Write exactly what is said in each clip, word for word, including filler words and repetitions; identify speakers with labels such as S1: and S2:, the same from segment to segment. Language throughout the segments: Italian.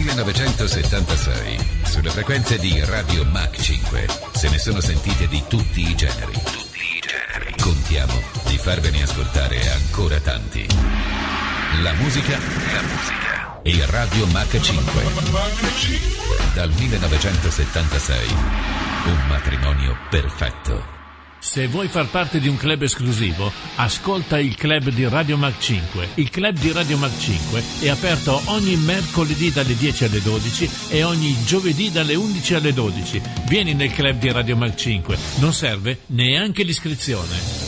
S1: millenovecentosettantasei, sulle frequenze di Radio Mach cinque, se ne sono sentite di tutti i generi. Tutti i generi. Contiamo di farvene ascoltare ancora tanti. La musica, la musica e Radio Mach cinque. Dal millenovecentosettantasei, un matrimonio perfetto.
S2: Se vuoi far parte di un club esclusivo, ascolta il club di Radio Mach cinque. Il club di Radio Mach cinque è aperto ogni mercoledì dalle dieci alle dodici e ogni giovedì dalle undici alle dodici. Vieni nel club di Radio Mach cinque, non serve neanche l'iscrizione.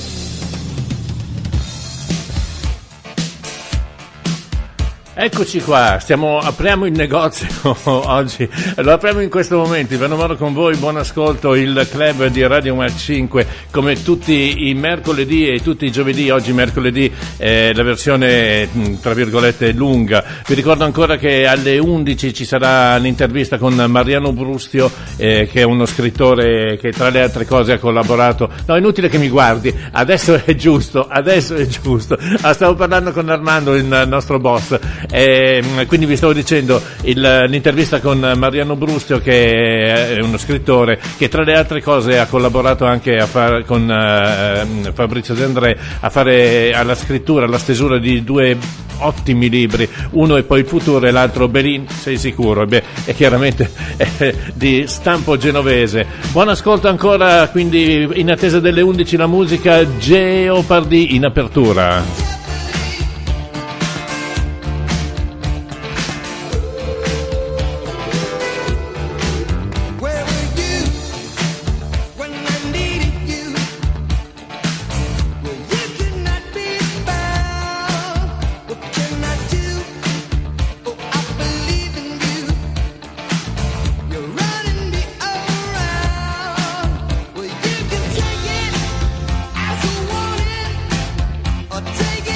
S3: Eccoci qua, stiamo, apriamo il negozio oggi, lo apriamo in questo momento, Ivano Moro con voi, buon ascolto, il club di Radio Mach cinque, come tutti i mercoledì e tutti i giovedì, oggi mercoledì eh, la versione tra virgolette lunga. Vi ricordo ancora che alle undici ci sarà l'intervista con Mariano Brustio, eh, che è uno scrittore che tra le altre cose ha collaborato, no è inutile che mi guardi, adesso è giusto, adesso è giusto, ah, stavo parlando con Armando, il nostro boss. E quindi vi stavo dicendo il, l'intervista con Mariano Brustio, che è uno scrittore che tra le altre cose ha collaborato anche a far, con uh, Fabrizio De André a fare alla scrittura, alla stesura di due ottimi libri, uno è Poi il futuro e l'altro Belin, sei sicuro? Beh, è chiaramente è di stampo genovese. Buon ascolto ancora, quindi in attesa delle undici la musica Jeopardy in apertura.
S4: Take it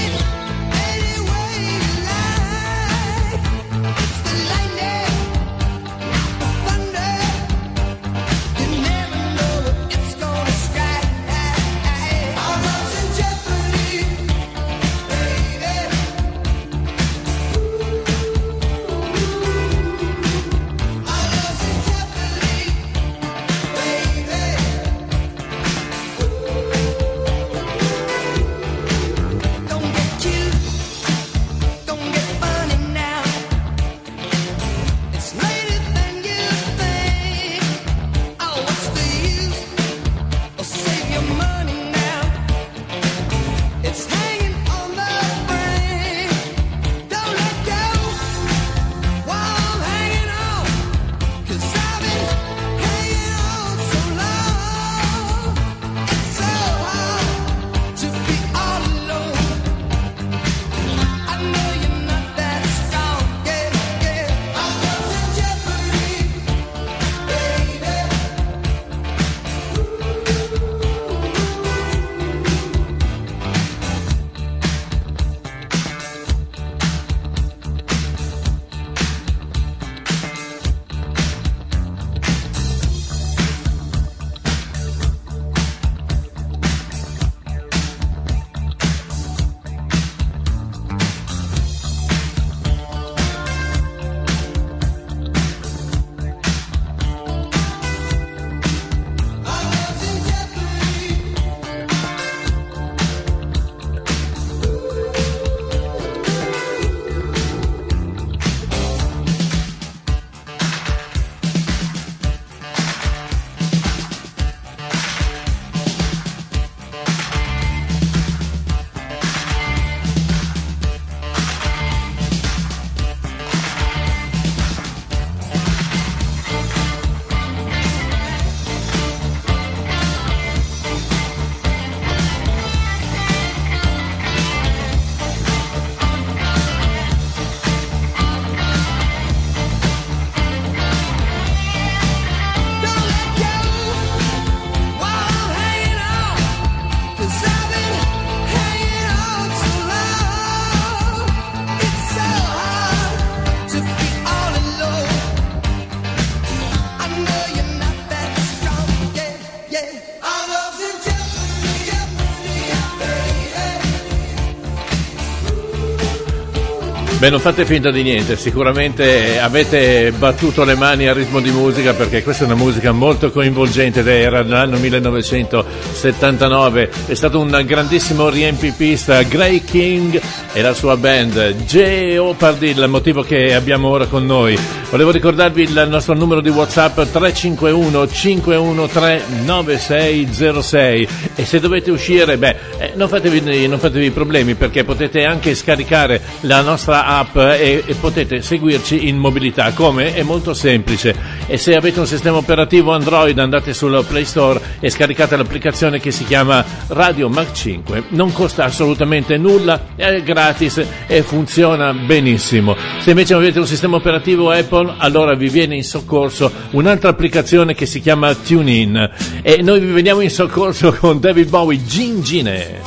S3: Beh, non fate finta di niente, sicuramente avete battuto le mani al ritmo di musica, perché questa è una musica molto coinvolgente ed era nell'anno millenovecentosettantanove, è stato un grandissimo riempipista, Gray King e la sua band, Jeopardy, il motivo che abbiamo ora con noi. Volevo ricordarvi il nostro numero di WhatsApp tre cinque uno cinque uno tre nove sei zero sei, e se dovete uscire, beh, eh, non fatevi, non fatevi problemi, perché potete anche scaricare la nostra app e, e potete seguirci in mobilità. Come? È molto semplice, e se avete un sistema operativo Android andate sul Play Store e scaricate l'applicazione che si chiama Radio Mac cinque, non costa assolutamente nulla, è gratis e funziona benissimo. Se invece avete un sistema operativo Apple, allora vi viene in soccorso un'altra applicazione che si chiama TuneIn, e noi vi veniamo in soccorso con David Bowie, Gin Gine.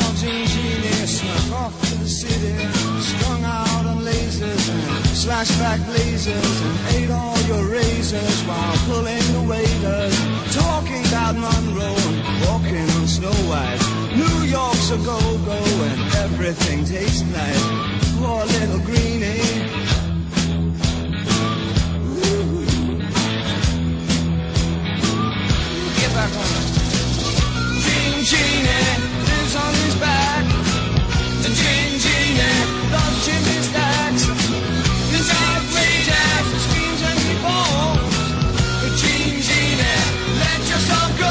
S4: Flashback lasers and ate all your razors while pulling the waiters, talking about Monroe and walking on Snow White. New York's a go-go and everything tastes nice. Poor little greenie. Ooh. Get back on it. Gene Genie lives on his back. And Gene Genie loves Jimmy Stacks. It's outrageous, it screams and he falls. But Gene Genie, let yourself go.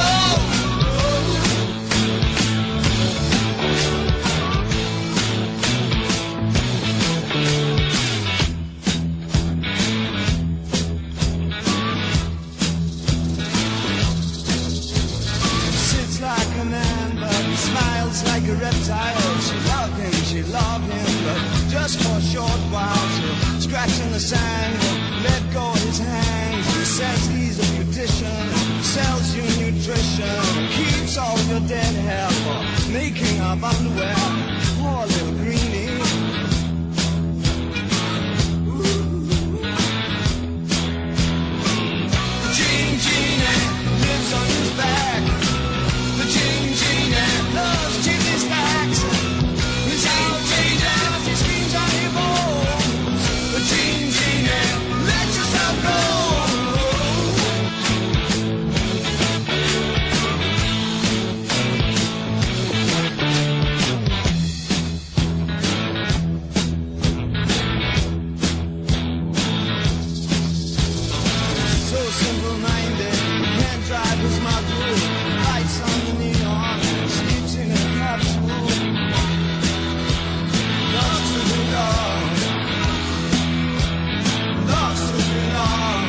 S4: Sits like a man, but he smiles like a reptile. She loved him, she loved him, but just for a short while. So scratching the sand, let go of his hands. He says he's a beautician, sells you nutrition, keeps all your dead hair for making up underwear. Poor little greenie. Ooh. Gene Genie lives on his back. The Gene Genie loves Jimmy Stacks. It's outrageous, he screams on your bones. The Gene Genie, let yourself go. So simple-minded, he can't drive his Magoo. Lights on the neon, sleeps in a capsule. Loves to belong, loves to belong.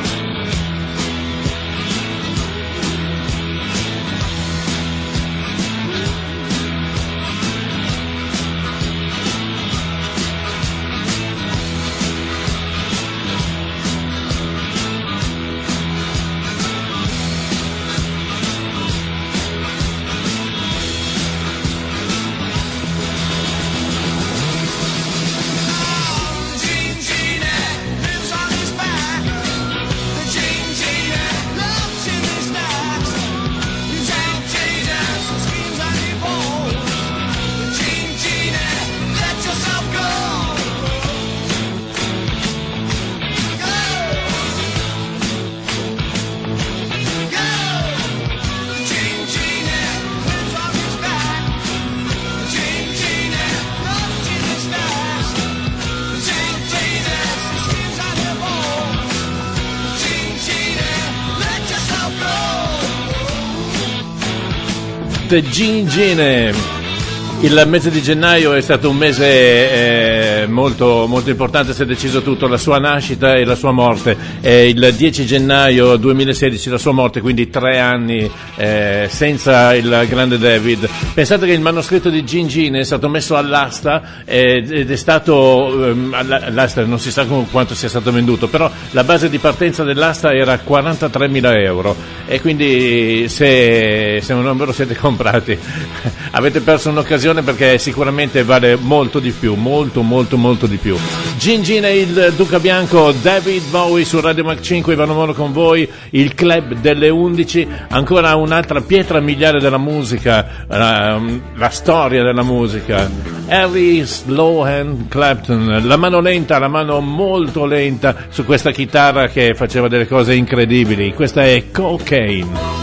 S4: Gene Genie lives on his back. The Gene Genie loves Jimmy Stacks. He's outrageous, he screams and he falls. The Gene Genie, let yourself go. Go. Go. The Gene Genie lives on his back. The Gene Genie loves Jimmy Stacks. It's outrageous, he screams on your bones. Gene Genie, let yourself go.
S3: The Gene Gene. Il mese di gennaio è stato un mese eh, molto, molto importante, si è deciso tutto, la sua nascita e la sua morte. Eh, il dieci gennaio duemilasedici la sua morte, quindi tre anni eh, senza il grande David. Pensate che il manoscritto di Gene Gene è stato messo all'asta eh, ed è stato, ehm, all'asta non si sa quanto sia stato venduto, però la base di partenza dell'asta era quarantatremila euro, e quindi se, se non ve lo siete comprati avete perso un'occasione televisione perché sicuramente vale molto di più, molto molto molto di più. Gin Gin e il Duca Bianco, David Bowie su Radio Mac cinque, Ivano Moro con voi, il club delle undici, ancora un'altra pietra miliare della musica, la, la storia della musica, Harry Sloan Clapton, la mano lenta, la mano molto lenta su questa chitarra che faceva delle cose incredibili, questa è Cocaine.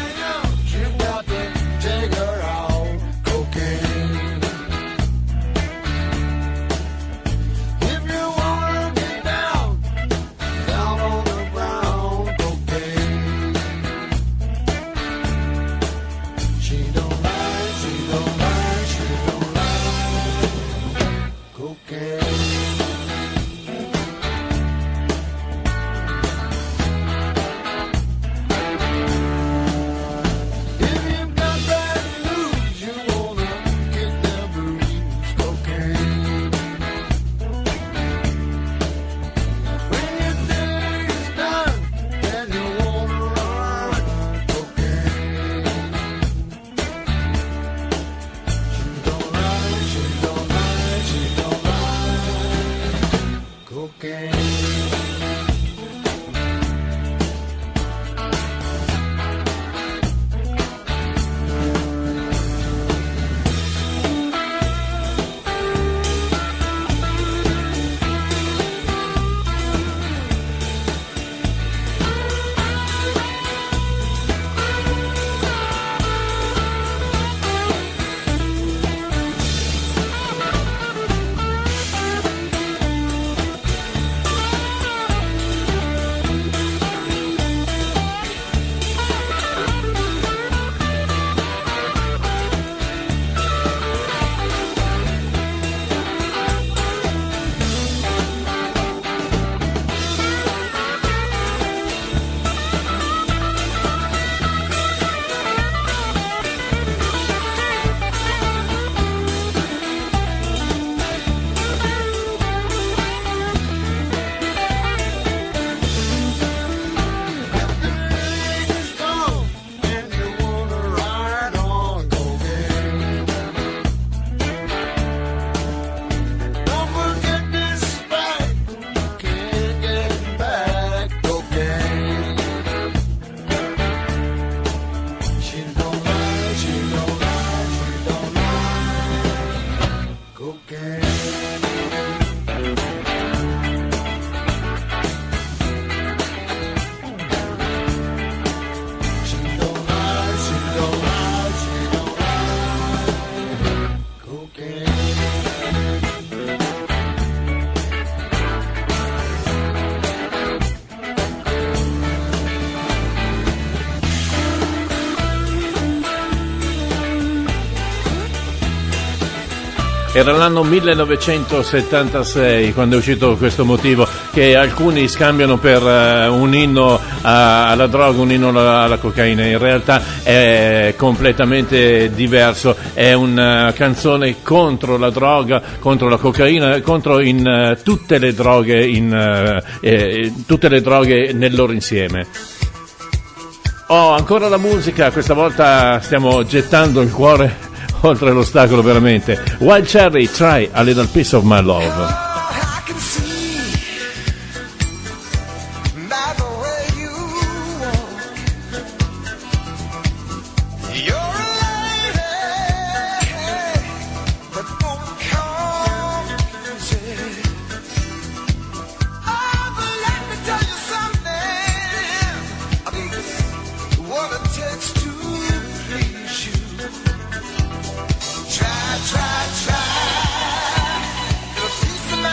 S3: Era l'anno millenovecentosettantasei quando è uscito questo motivo che alcuni scambiano per uh, un inno a, alla droga, un inno alla, alla cocaina. In realtà è completamente diverso, è una canzone contro la droga, contro la cocaina, contro in uh, tutte le droghe, in uh, eh, tutte le droghe nel loro insieme. Oh, ancora la musica, questa volta stiamo gettando il cuore oltre l'ostacolo veramente. Wild Cherry, Try a Little Piece of My Love.
S5: Try, try, try. It'll teach the man.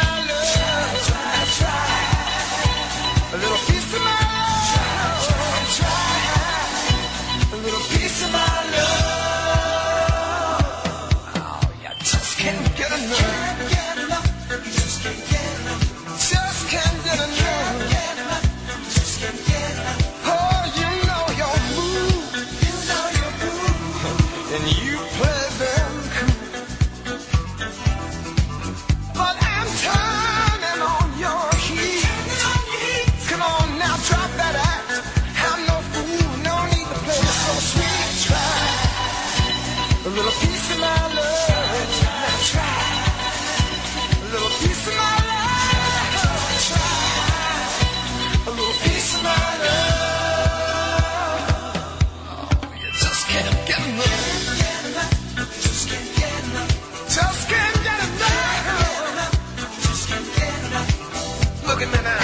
S5: Look at me now.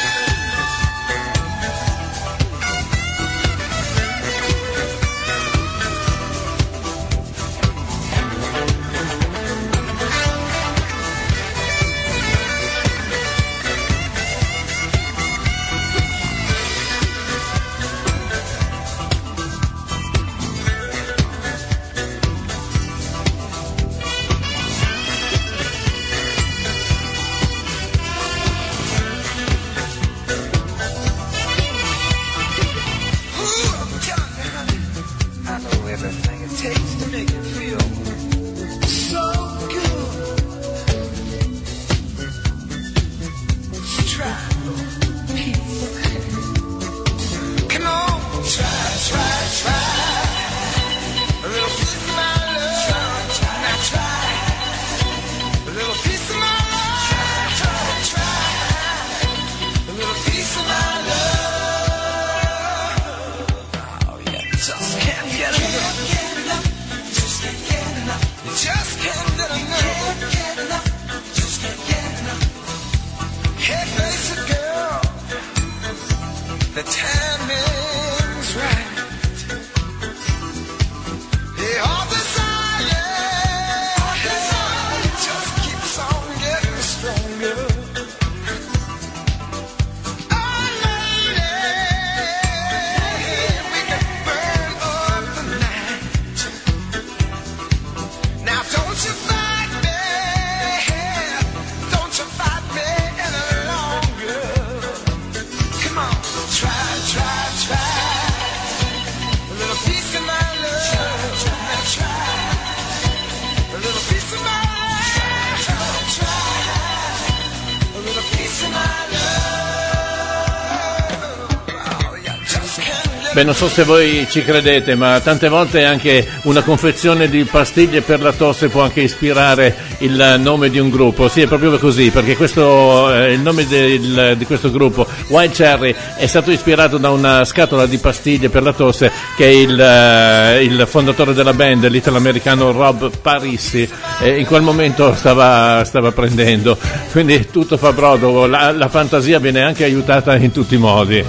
S3: Beh, non so se voi ci credete, ma tante volte anche una confezione di pastiglie per la tosse può anche ispirare il nome di un gruppo. Sì, è proprio così, perché questo eh, il nome del, di questo gruppo, Wild Cherry, è stato ispirato da una scatola di pastiglie per la tosse che il, eh, il fondatore della band, l'italo-americano Rob Parissi, eh, in quel momento stava, stava prendendo. Quindi tutto fa brodo, la, la fantasia viene anche aiutata in tutti i modi.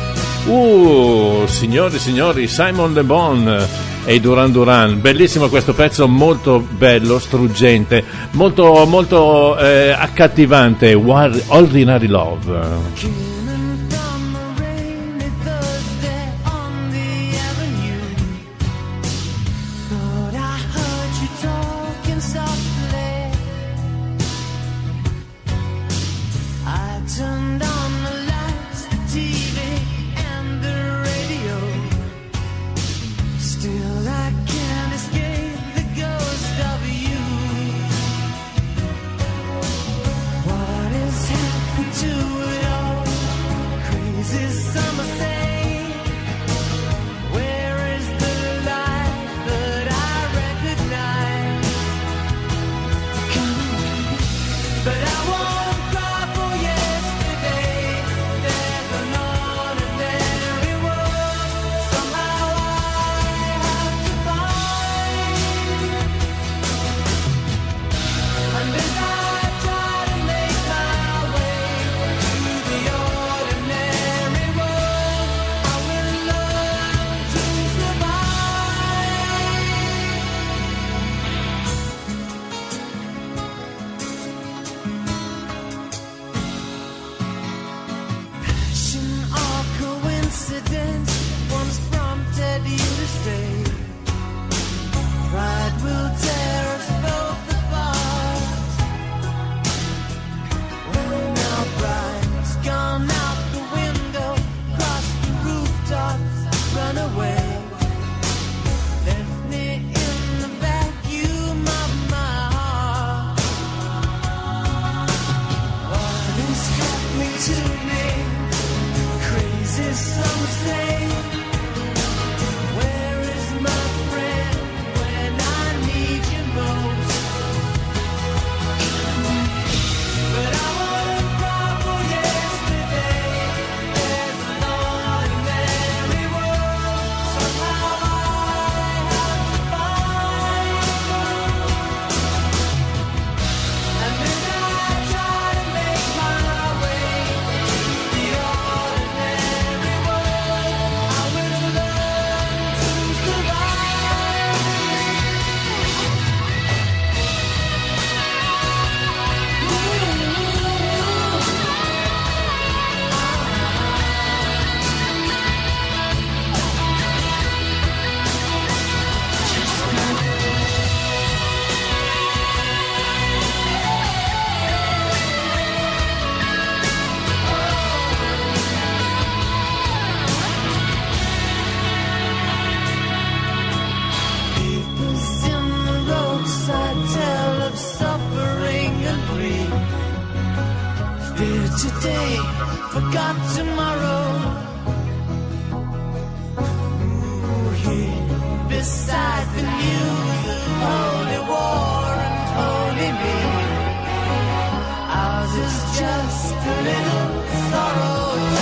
S3: Uh, signori e signori, Simon Le Bon e i Duran Duran, bellissimo questo pezzo, molto bello, struggente, molto molto eh, accattivante, Ordinary Love.
S4: did today, forgot tomorrow. Ooh, here beside the news of holy war and holy me, ours is just a little sorrow.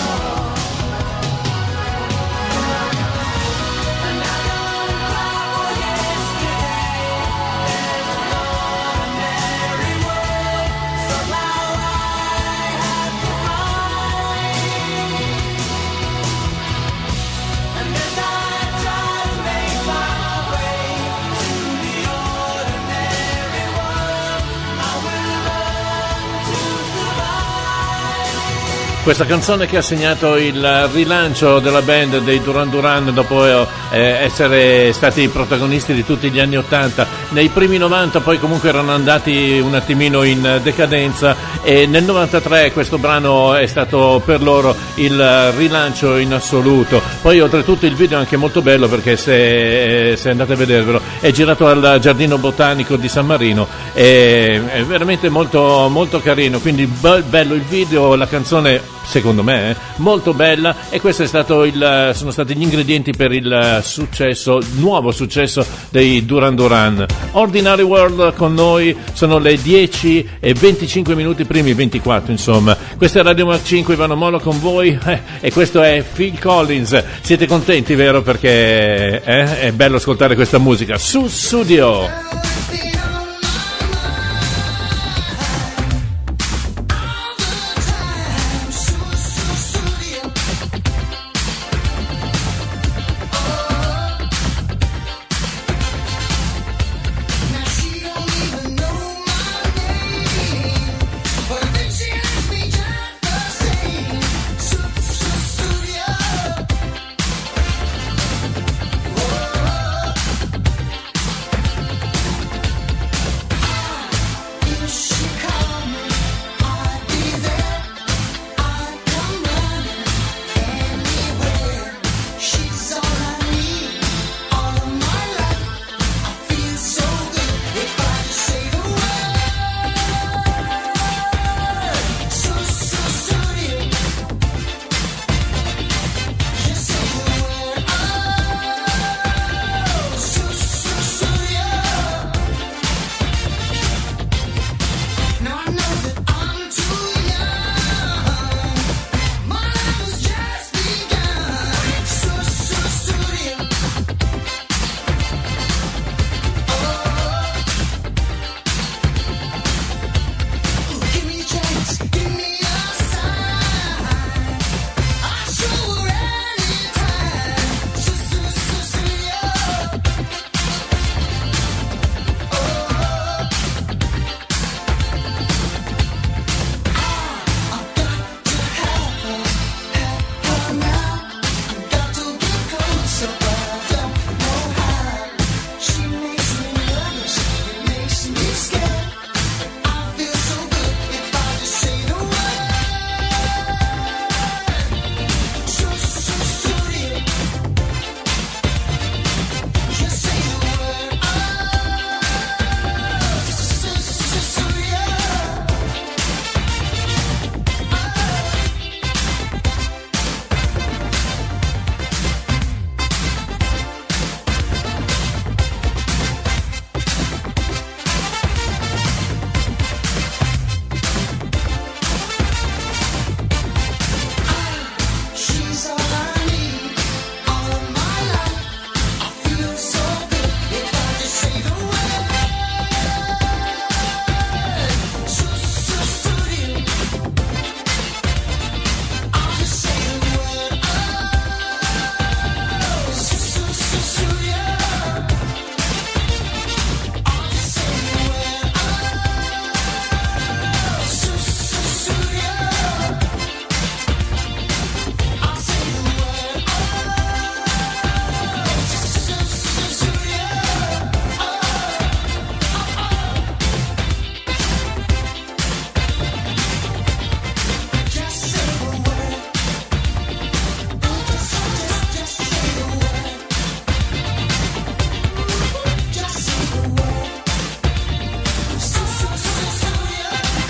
S3: Questa canzone che ha segnato il rilancio della band dei Duran Duran dopo eh, essere stati protagonisti di tutti gli anni ottanta. Nei primi novanta poi comunque erano andati un attimino in decadenza e nel novantatré questo brano è stato per loro il rilancio in assoluto. Poi oltretutto il video è anche molto bello perché se, se andate a vedervelo è girato al Giardino Botanico di San Marino, è, è veramente molto, molto carino, quindi be- bello il video, la canzone secondo me, eh, molto bella, e questo è stato il, sono stati gli ingredienti per il successo, nuovo successo dei Duran Duran. Ordinary World con noi, sono le dieci e venticinque minuti, primi ventiquattro insomma. Questa è Radio Mark cinque, Ivano Molo con voi, eh, e questo è Phil Collins. Siete contenti, vero? Perché eh, è bello ascoltare questa musica su Studio.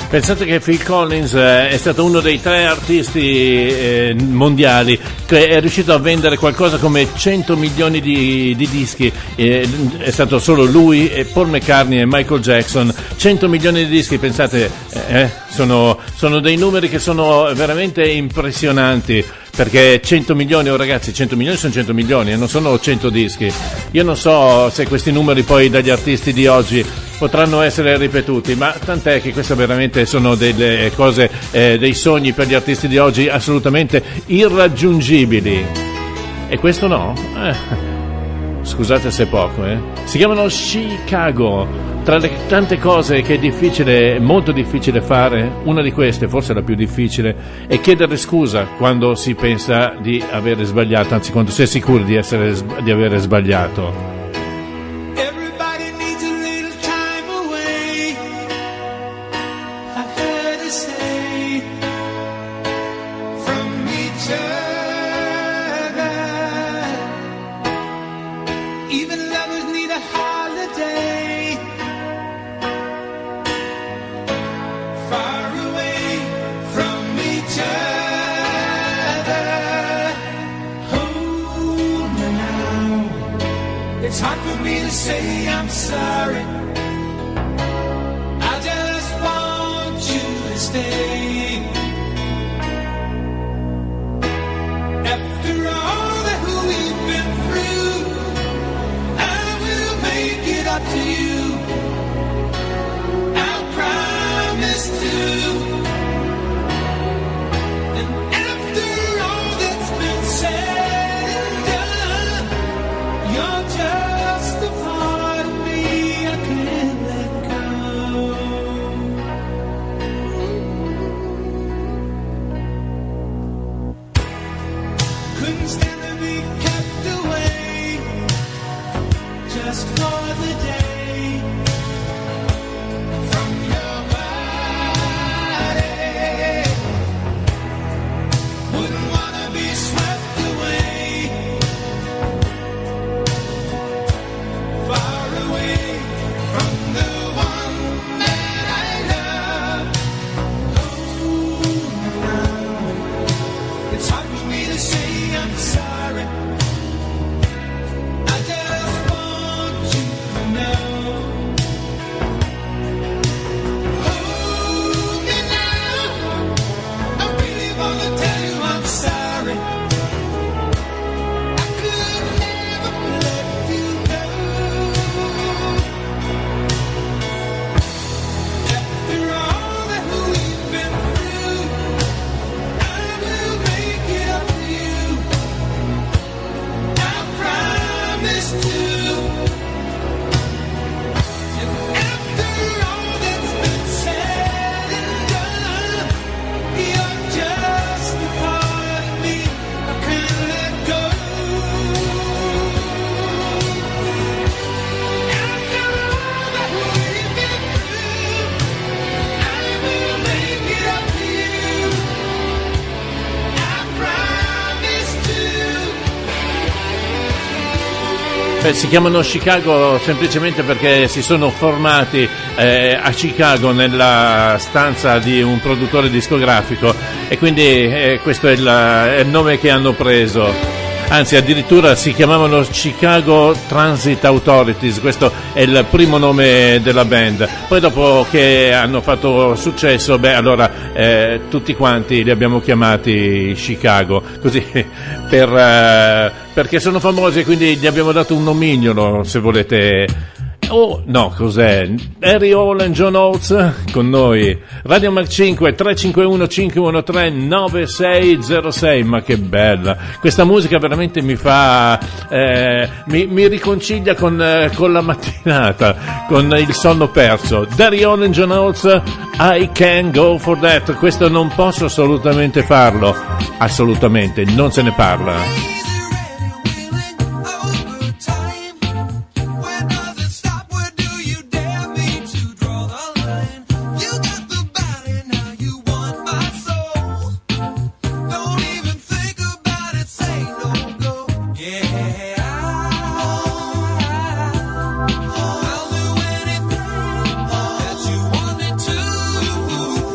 S3: Pensate che Phil Collins eh, è stato uno dei tre artisti eh, mondiali che è riuscito a vendere qualcosa come cento milioni di, di dischi, eh, è stato solo lui e Paul McCartney e Michael Jackson, cento milioni di dischi, pensate, eh, sono, sono dei numeri che sono veramente impressionanti. Perché cento milioni, oh ragazzi, cento milioni sono cento milioni e non sono cento dischi. Io non so se questi numeri poi dagli artisti di oggi potranno essere ripetuti, ma tant'è che queste veramente sono delle cose, eh, dei sogni per gli artisti di oggi assolutamente irraggiungibili. E questo no? Eh, scusate se è poco, eh. Si chiamano Chicago. Tra le tante cose che è difficile, molto difficile fare, una di queste, forse la più difficile, è chiedere scusa quando si pensa di avere sbagliato, anzi quando si è sicuri di, essere, di avere sbagliato.
S5: It's hard for me to say I'm sorry. I just want you to stay. After all that we've been through, I will make it up to you. I promise to. And after all that's been said and done, you're just a part of me I can't let go. Couldn't stand to be kept away just for the day from your body. Wouldn't wanna be swept away, far away from the one that I love. Oh, now it's hard for me to say I'm sorry. I just want you to know. Hold me now, I really wanna tell you I'm sorry. I could never let you go. After all that we've been through, I will make it up to you. I promise to. And after all that's been said and done, you're just a part of me I can't let go. After all that we've been through, I will make it up to you. I promise to.
S3: Beh, si chiamano Chicago semplicemente perché si sono formati eh, a Chicago nella stanza di un produttore discografico e quindi eh, questo è il, è il nome che hanno preso. Anzi, addirittura si chiamavano Chicago Transit Authorities, questo è il primo nome della band. Poi dopo che hanno fatto successo, beh, allora eh, tutti quanti li abbiamo chiamati Chicago, così per, eh, perché sono famosi e quindi gli abbiamo dato un nomignolo, se volete. Oh, no, cos'è? Harry Hall e John Oates con noi. Radio Mac cinque tre cinque uno cinque uno tre nove sei zero sei. Ma che bella! Questa musica veramente mi fa eh, mi, mi riconcilia con, eh, con la mattinata, con il sonno perso. Harry Hall e John Oates, I Can Go For That. Questo non posso assolutamente farlo. Assolutamente, non se ne parla.
S5: I'll do anything that you want me to.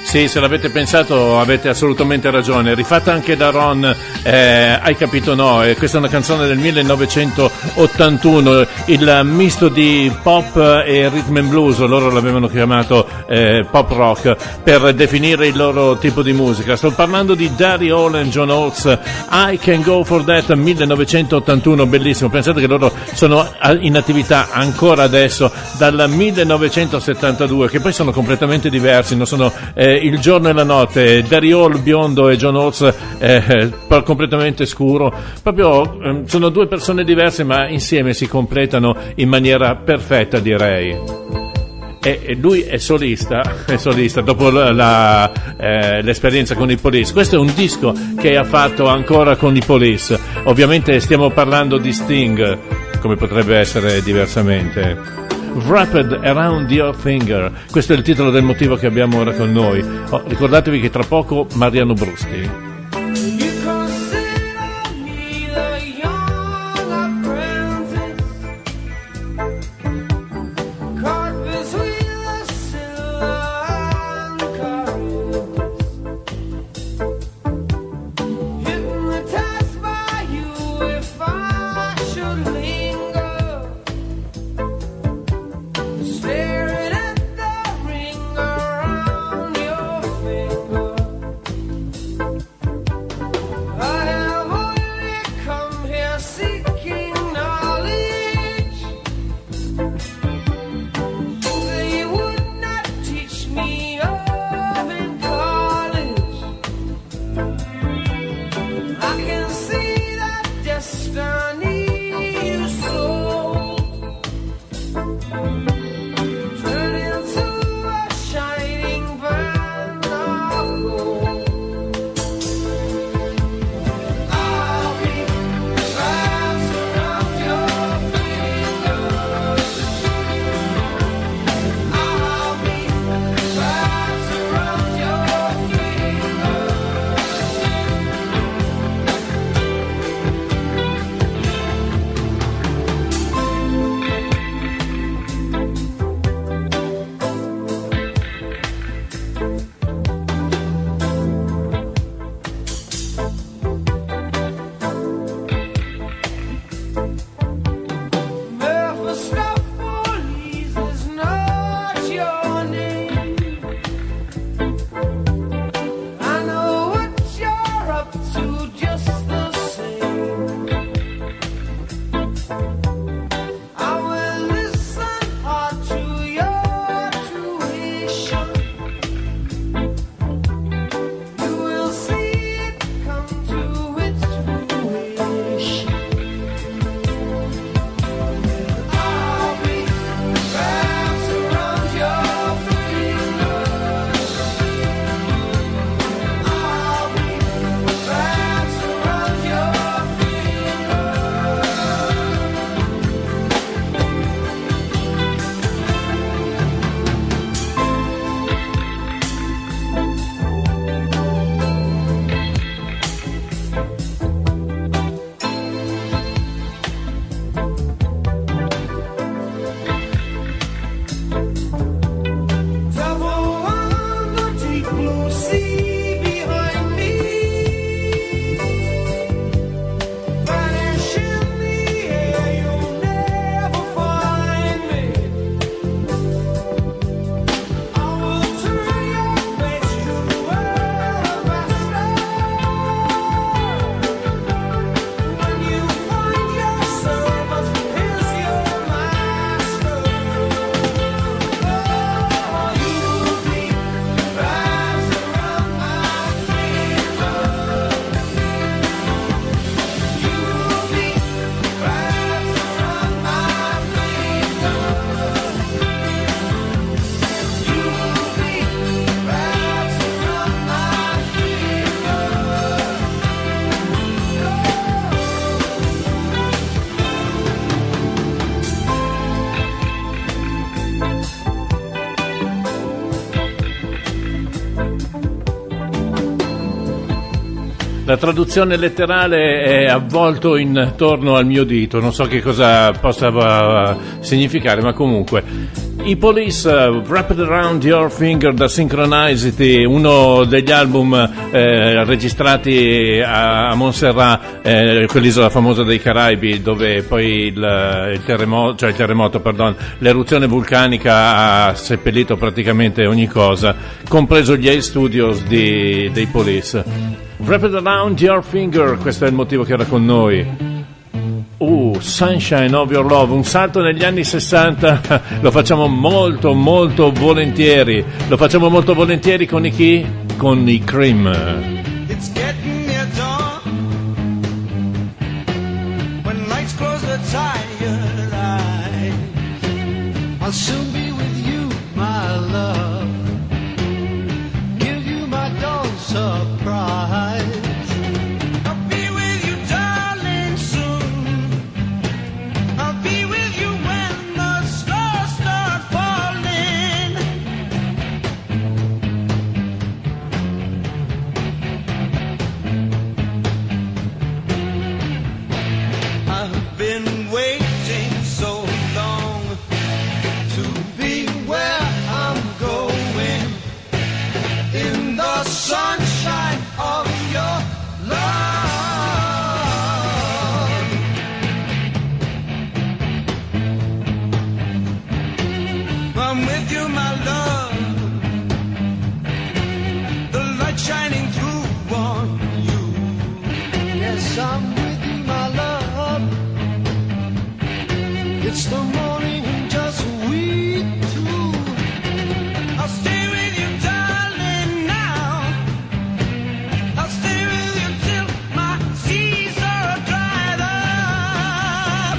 S3: Sì, se l'avete pensato avete assolutamente ragione. Rifatta anche da Ron, eh, hai capito no? E questa è una canzone del millenovecentottantuno, il misto di pop e rhythm and blues, loro l'avevano chiamato eh, pop rock per definire il loro tipo di musica. Sto parlando di Daddy Hall e John Oates, I Can Go For That, millenovecentottantuno, bellissimo. Pensate che loro sono in attività ancora adesso dal millenovecentosettantadue, che poi sono completamente diversi, non sono eh, il giorno e la notte. Daddy Hall biondo e John Oates eh, completamente scuro, proprio eh, sono due persone diverse ma insieme si completano in maniera perfetta, direi. E lui è solista, è solista dopo la, la, eh, l'esperienza con i Police. Questo è un disco che ha fatto ancora con i Police. Ovviamente stiamo parlando di Sting, come potrebbe essere diversamente. Wrapped Around Your Finger, questo è il titolo del motivo che abbiamo ora con noi. Oh, ricordatevi che tra poco Mariano Brusti. La traduzione letterale è avvolto intorno al mio dito, non so che cosa possa uh, significare, ma comunque I Police, uh, Wrapped Around Your Finger da Synchronicity, uno degli album eh, registrati a, a Montserrat, eh, quell'isola famosa dei Caraibi, dove poi il, il terremoto, cioè il terremoto, pardon, l'eruzione vulcanica ha seppellito praticamente ogni cosa, compreso gli A Studios di, dei Police. Wrapped Around Your Finger, questo è il motivo che era con noi. Uh, Sunshine of Your Love, un salto negli anni sessanta, lo facciamo molto molto volentieri, lo facciamo molto volentieri con i chi? Con i Cream.
S4: It's getting near dawn. When lights close the tired eyes, I'll soon be with you, my love. Give you my dawn surprise. I'll be with you, darling, soon. I'll be with you when the stars start falling. I've been waiting so long to be where I'm going, in the sunshine of your love. I'm with you, my love, the light shining through on you. Yes, I'm with you, my love. It's the morning and just we two. I'll stay with you, darling, now. I'll stay with you till my seas are dried up.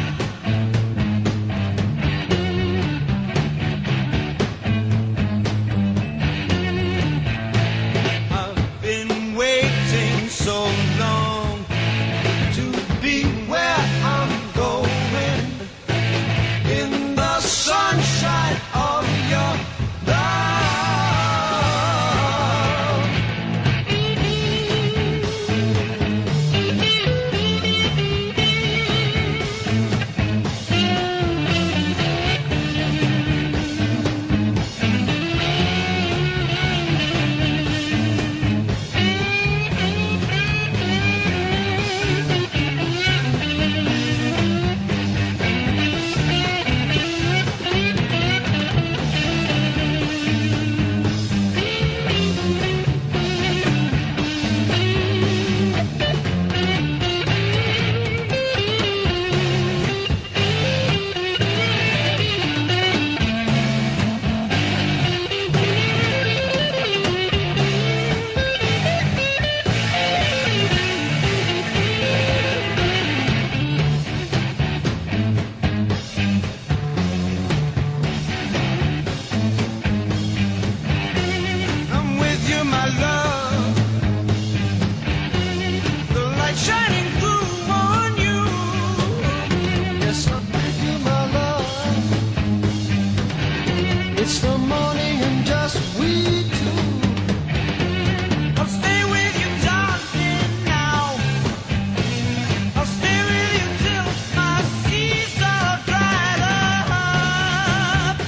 S4: I've been waiting so long to be where I'm going, in the sunshine of your love. I'm with you, my love, the light shining through on you. Yes, I'm with you, my love. It's the morning and just we two. I'll stay with you, darling, now. I'll stay with you till my seas are dried up.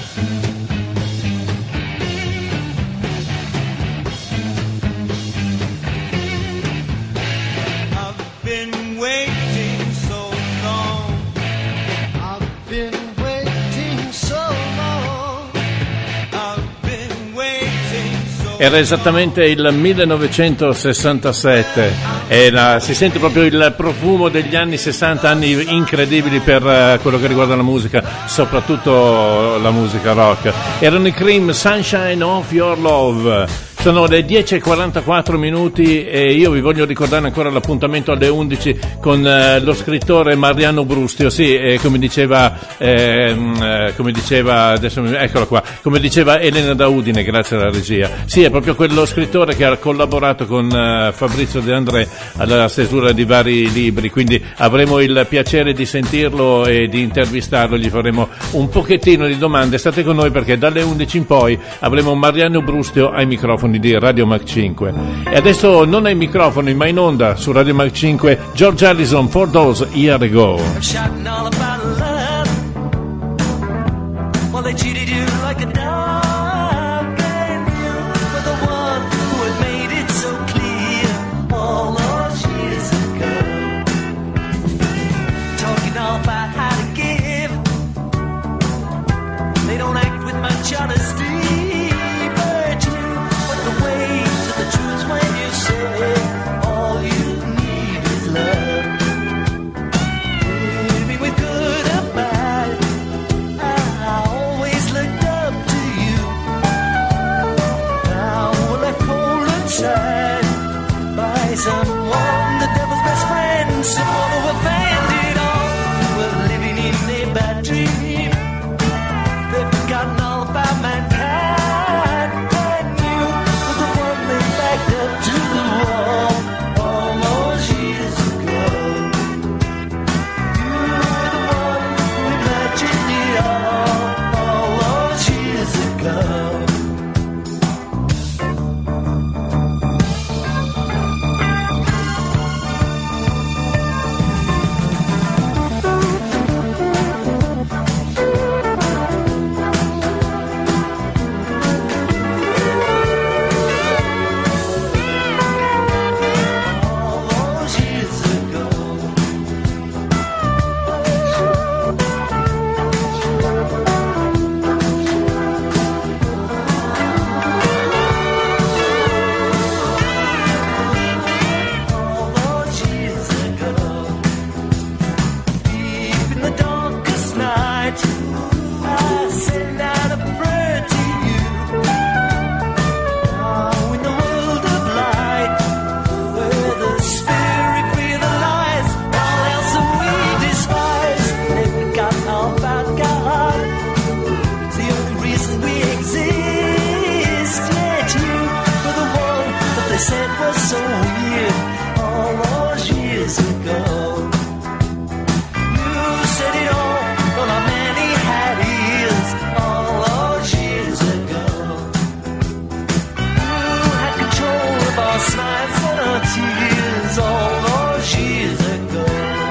S4: I've been waiting so long. I've been waiting so long. I've been waiting so
S3: Era esattamente il millenovecentosessantasette e la- si sente proprio il profumo degli anni sessanta, anni incredibili per eh, quello che riguarda la musica, soprattutto la musica rock. Erano i Cream, Sunshine of Your Love. Sono le dieci e quarantaquattro minuti e io vi voglio ricordare ancora l'appuntamento alle undici con eh, lo scrittore Mariano Brustio. Sì, eh, come diceva, ehm, eh, come diceva, adesso mi- eccolo qua, come diceva Elena da Udine, grazie alla regia. Sì, è proprio quello scrittore che ha collaborato con eh, Fabrizio De André alla stesura di vari libri, quindi avremo il piacere di sentirlo e di intervistarlo, gli faremo un pochettino di domande. State con noi perché dalle undici in poi avremo Mariano Brustio ai microfoni di Radio Mac cinque. E adesso non ai microfoni ma in onda su Radio Mac cinque, George Harrison, For Those Years Ago.
S6: Shouting all about love. Well, they treated you like a dog, and you were the one who had made it so clear all those years ago. Talking all about how to give, they don't act with much honesty, but you went the way to the truth when you say all you need is love. Baby, we're good or bad, I always looked up to you. Now we're left cold inside by someone, the devil's best friend, someone who abandoned all. We're living in a bad dream. They've forgotten all about mankind, and you were the one they backed up to the wall all those years ago. You were the one who imagined it all all those years ago. All those years ago. All those years ago. Deep in the darkest night, I send out a prayer to you. Now in the world of light, where the spirit realizes all else that we despise, they've forgotten all about God. It's the only reason we exist. Yet you were the one that they said was so weird all those years ago. You said it all, but our man he had ears all those years ago. You had control of our smiles and our tears all those years ago.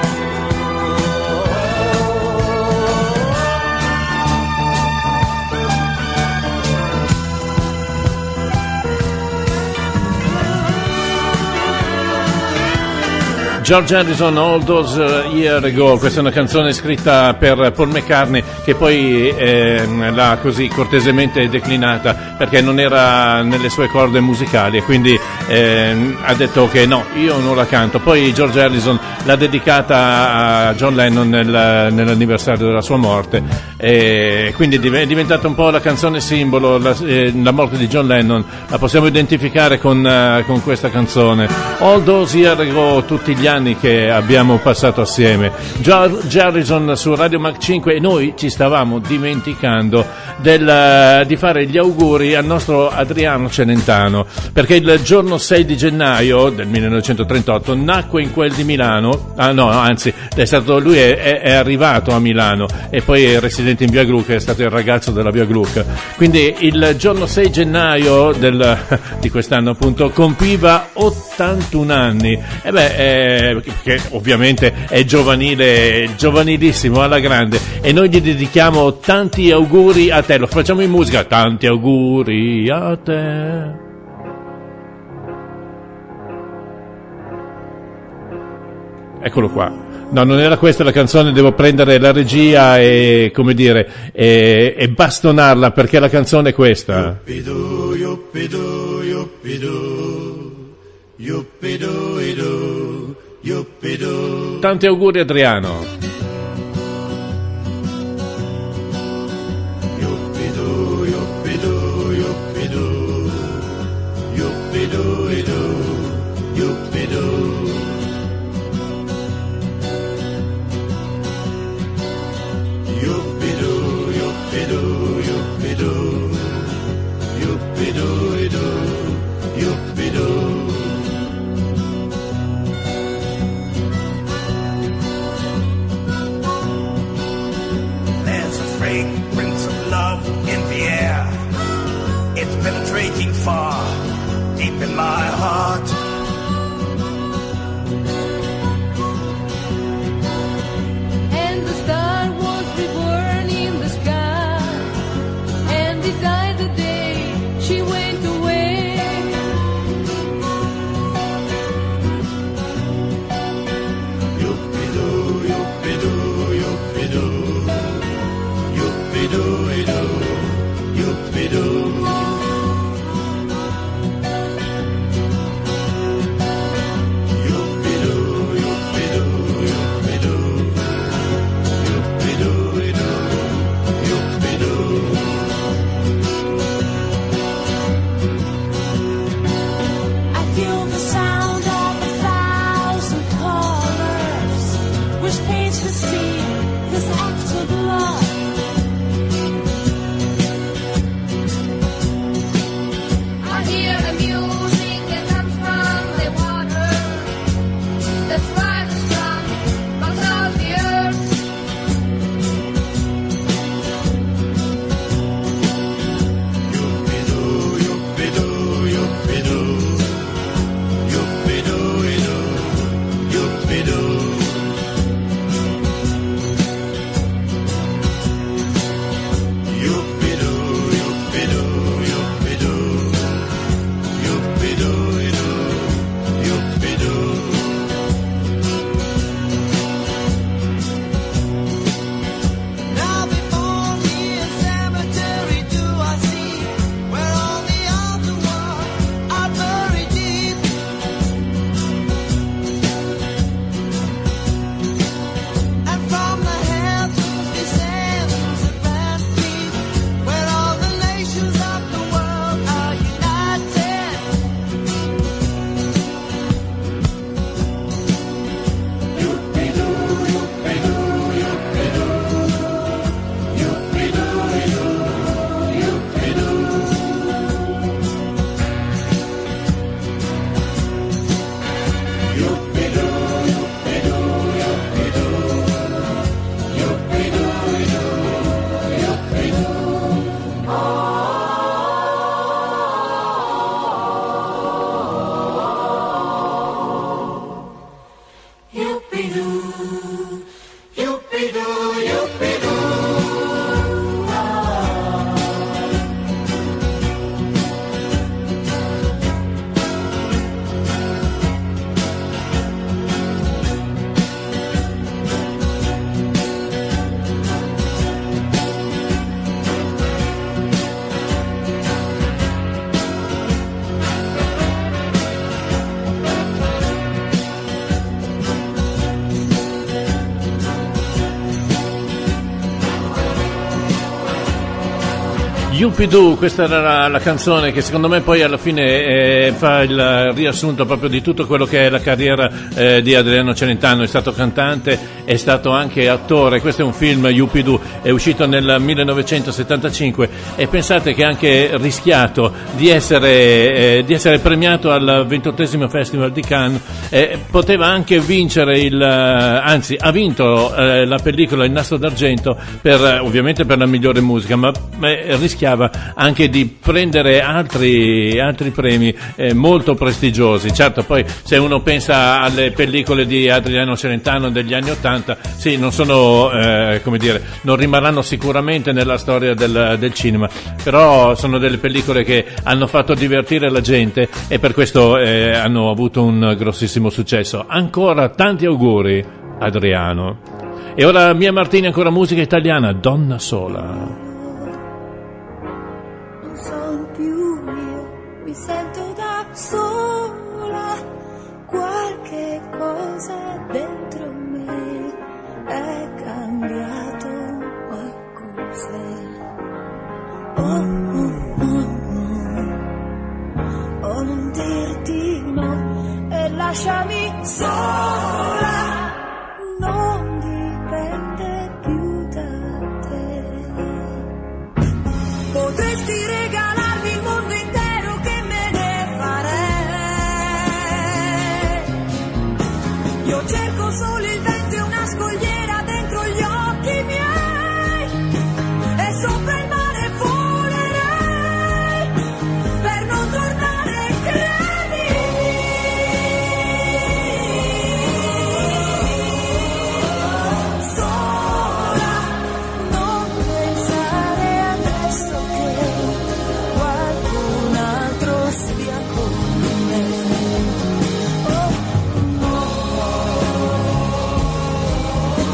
S3: George Harrison, All Those Years Ago. Questa è una canzone scritta per Paul McCartney, che poi eh, l'ha così cortesemente declinata perché non era nelle sue corde musicali, e quindi eh, ha detto che no, io non la canto. Poi George Harrison l'ha dedicata a John Lennon nel, nell'anniversario della sua morte, e quindi è diventata un po' la canzone simbolo. La, eh, la morte di John Lennon la possiamo identificare con, uh, con questa canzone All Those Years Ago, tutti gli anni che abbiamo passato assieme. George Harrison su Radio Mac cinque, e noi ci stavamo dimenticando del, di fare gli auguri al nostro Adriano Celentano, perché il giorno sei di gennaio del millenovecentotrentotto nacque in quel di Milano. Ah no, anzi, è stato, lui è, è, è arrivato a Milano e poi è residente in Via Gluck, è stato il ragazzo della Via Gluck. Quindi il giorno sei gennaio del, di quest'anno appunto compiva ottantuno anni. E beh, eh, che ovviamente è giovanile, giovanilissimo, alla grande, e noi gli dedichiamo tanti auguri a te. Lo facciamo in musica: tanti auguri a te. Eccolo qua. No, non era questa la canzone, devo prendere la regia e, come dire, e, e bastonarla, perché la canzone è questa.
S7: Yuppidu, yuppidu, yuppidu, yuppidu, idu, yuppidu.
S3: Tanti auguri Adriano.
S7: Yuppidu, yuppidu, yuppidu, yuppidu, idu, yuppidu. Yuppidu, yuppidu, yuppidu, yuppidu, idu, yuppidu.
S8: anguish pain to see this act of love. I hear a music that comes from the water that rises from bottom of the earth.
S3: Yuppie-Doo, questa era la, la canzone che secondo me poi alla fine eh, fa il riassunto proprio di tutto quello che è la carriera eh, di Adriano Celentano. È stato cantante, è stato anche attore. Questo è un film, Yuppie-Doo, è uscito nel millenovecentosettantacinque e pensate che ha anche rischiato di essere, eh, di essere premiato al ventottesimo Festival di Cannes. Eh, poteva anche vincere il, anzi ha vinto eh, la pellicola Il Nastro d'Argento per, ovviamente per la migliore musica, ma eh, rischiava anche di prendere altri, altri premi eh, molto prestigiosi. Certo, poi se uno pensa alle pellicole di Adriano Celentano degli anni Ottanta, sì, non sono eh, come dire, non rimarranno sicuramente nella storia del, del cinema, però sono delle pellicole che hanno fatto divertire la gente e per questo eh, hanno avuto un grossissimo successo. Ancora tanti auguri, Adriano. E ora Mia Martini, ancora musica italiana, Donna Sola.
S8: Mi sento da sola, qualche cosa dentro me è cambiato, ma cos'è? Oh, oh, oh, oh, non dirti no e lasciami sola, non dipende più da te. Potresti regalarmi il mondo intero, io cerco solo il vento e una scogliera dentro gli occhi miei e sopra il mare volerei per non tornare, credimi. Sola, non pensare adesso che qualcun altro sia con me. Oh,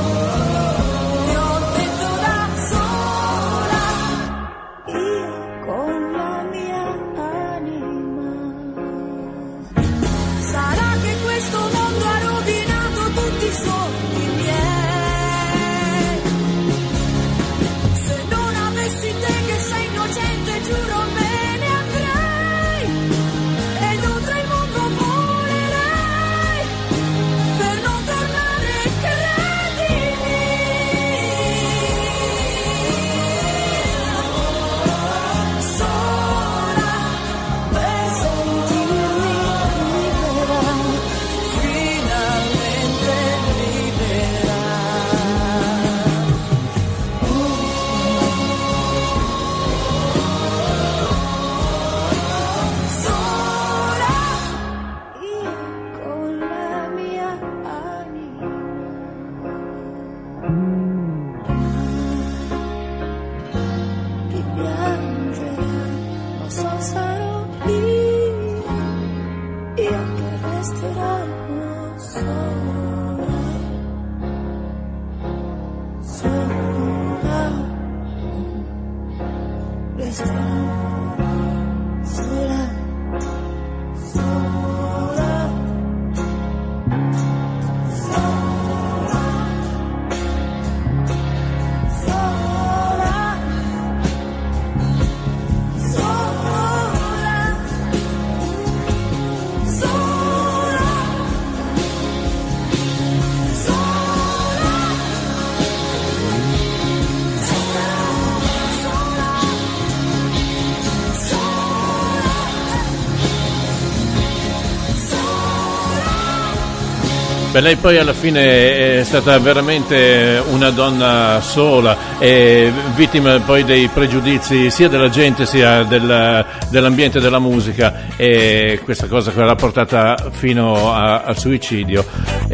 S3: Beh, lei poi alla fine è stata veramente una donna sola e vittima poi dei pregiudizi sia della gente sia del, dell'ambiente della musica, e questa cosa che l'ha portata fino a, al suicidio.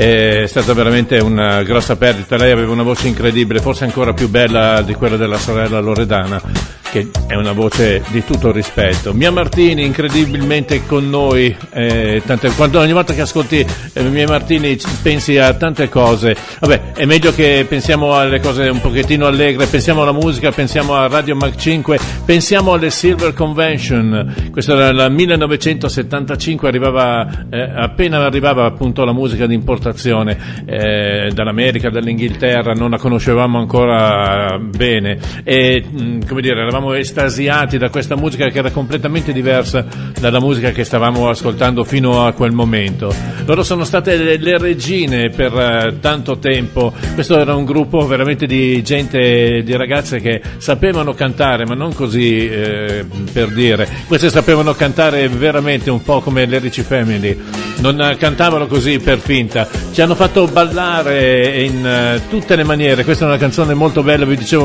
S3: È stata veramente una grossa perdita. Lei aveva una voce incredibile, forse ancora più bella di quella della sorella Loredana, che è una voce di tutto rispetto. Mia Martini incredibilmente con noi, eh, tante, quando, ogni volta che ascolti eh, Mia Martini pensi a tante cose. Vabbè, è meglio che pensiamo alle cose un pochettino allegre, pensiamo alla musica, pensiamo a Radio Mac cinque, pensiamo alle Silver Convention. Questo era il millenovecentosettantacinque, arrivava eh, appena arrivava appunto la musica di importazione eh, dall'America, dall'Inghilterra, non la conoscevamo ancora bene e mh, come dire, eravamo estasiati da questa musica che era completamente diversa dalla musica che stavamo ascoltando fino a quel momento. Loro sono state le, le regine per uh, tanto tempo. Questo era un gruppo veramente di gente, di ragazze che sapevano cantare, ma non così eh, per dire. Queste sapevano cantare veramente un po' come le Ricci Family, non uh, cantavano così per finta, ci hanno fatto ballare in uh, tutte le maniere. Questa è una canzone molto bella, vi dicevo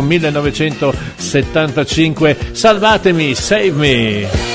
S3: millenovecentosettantacinque. Salvatemi, Save Me.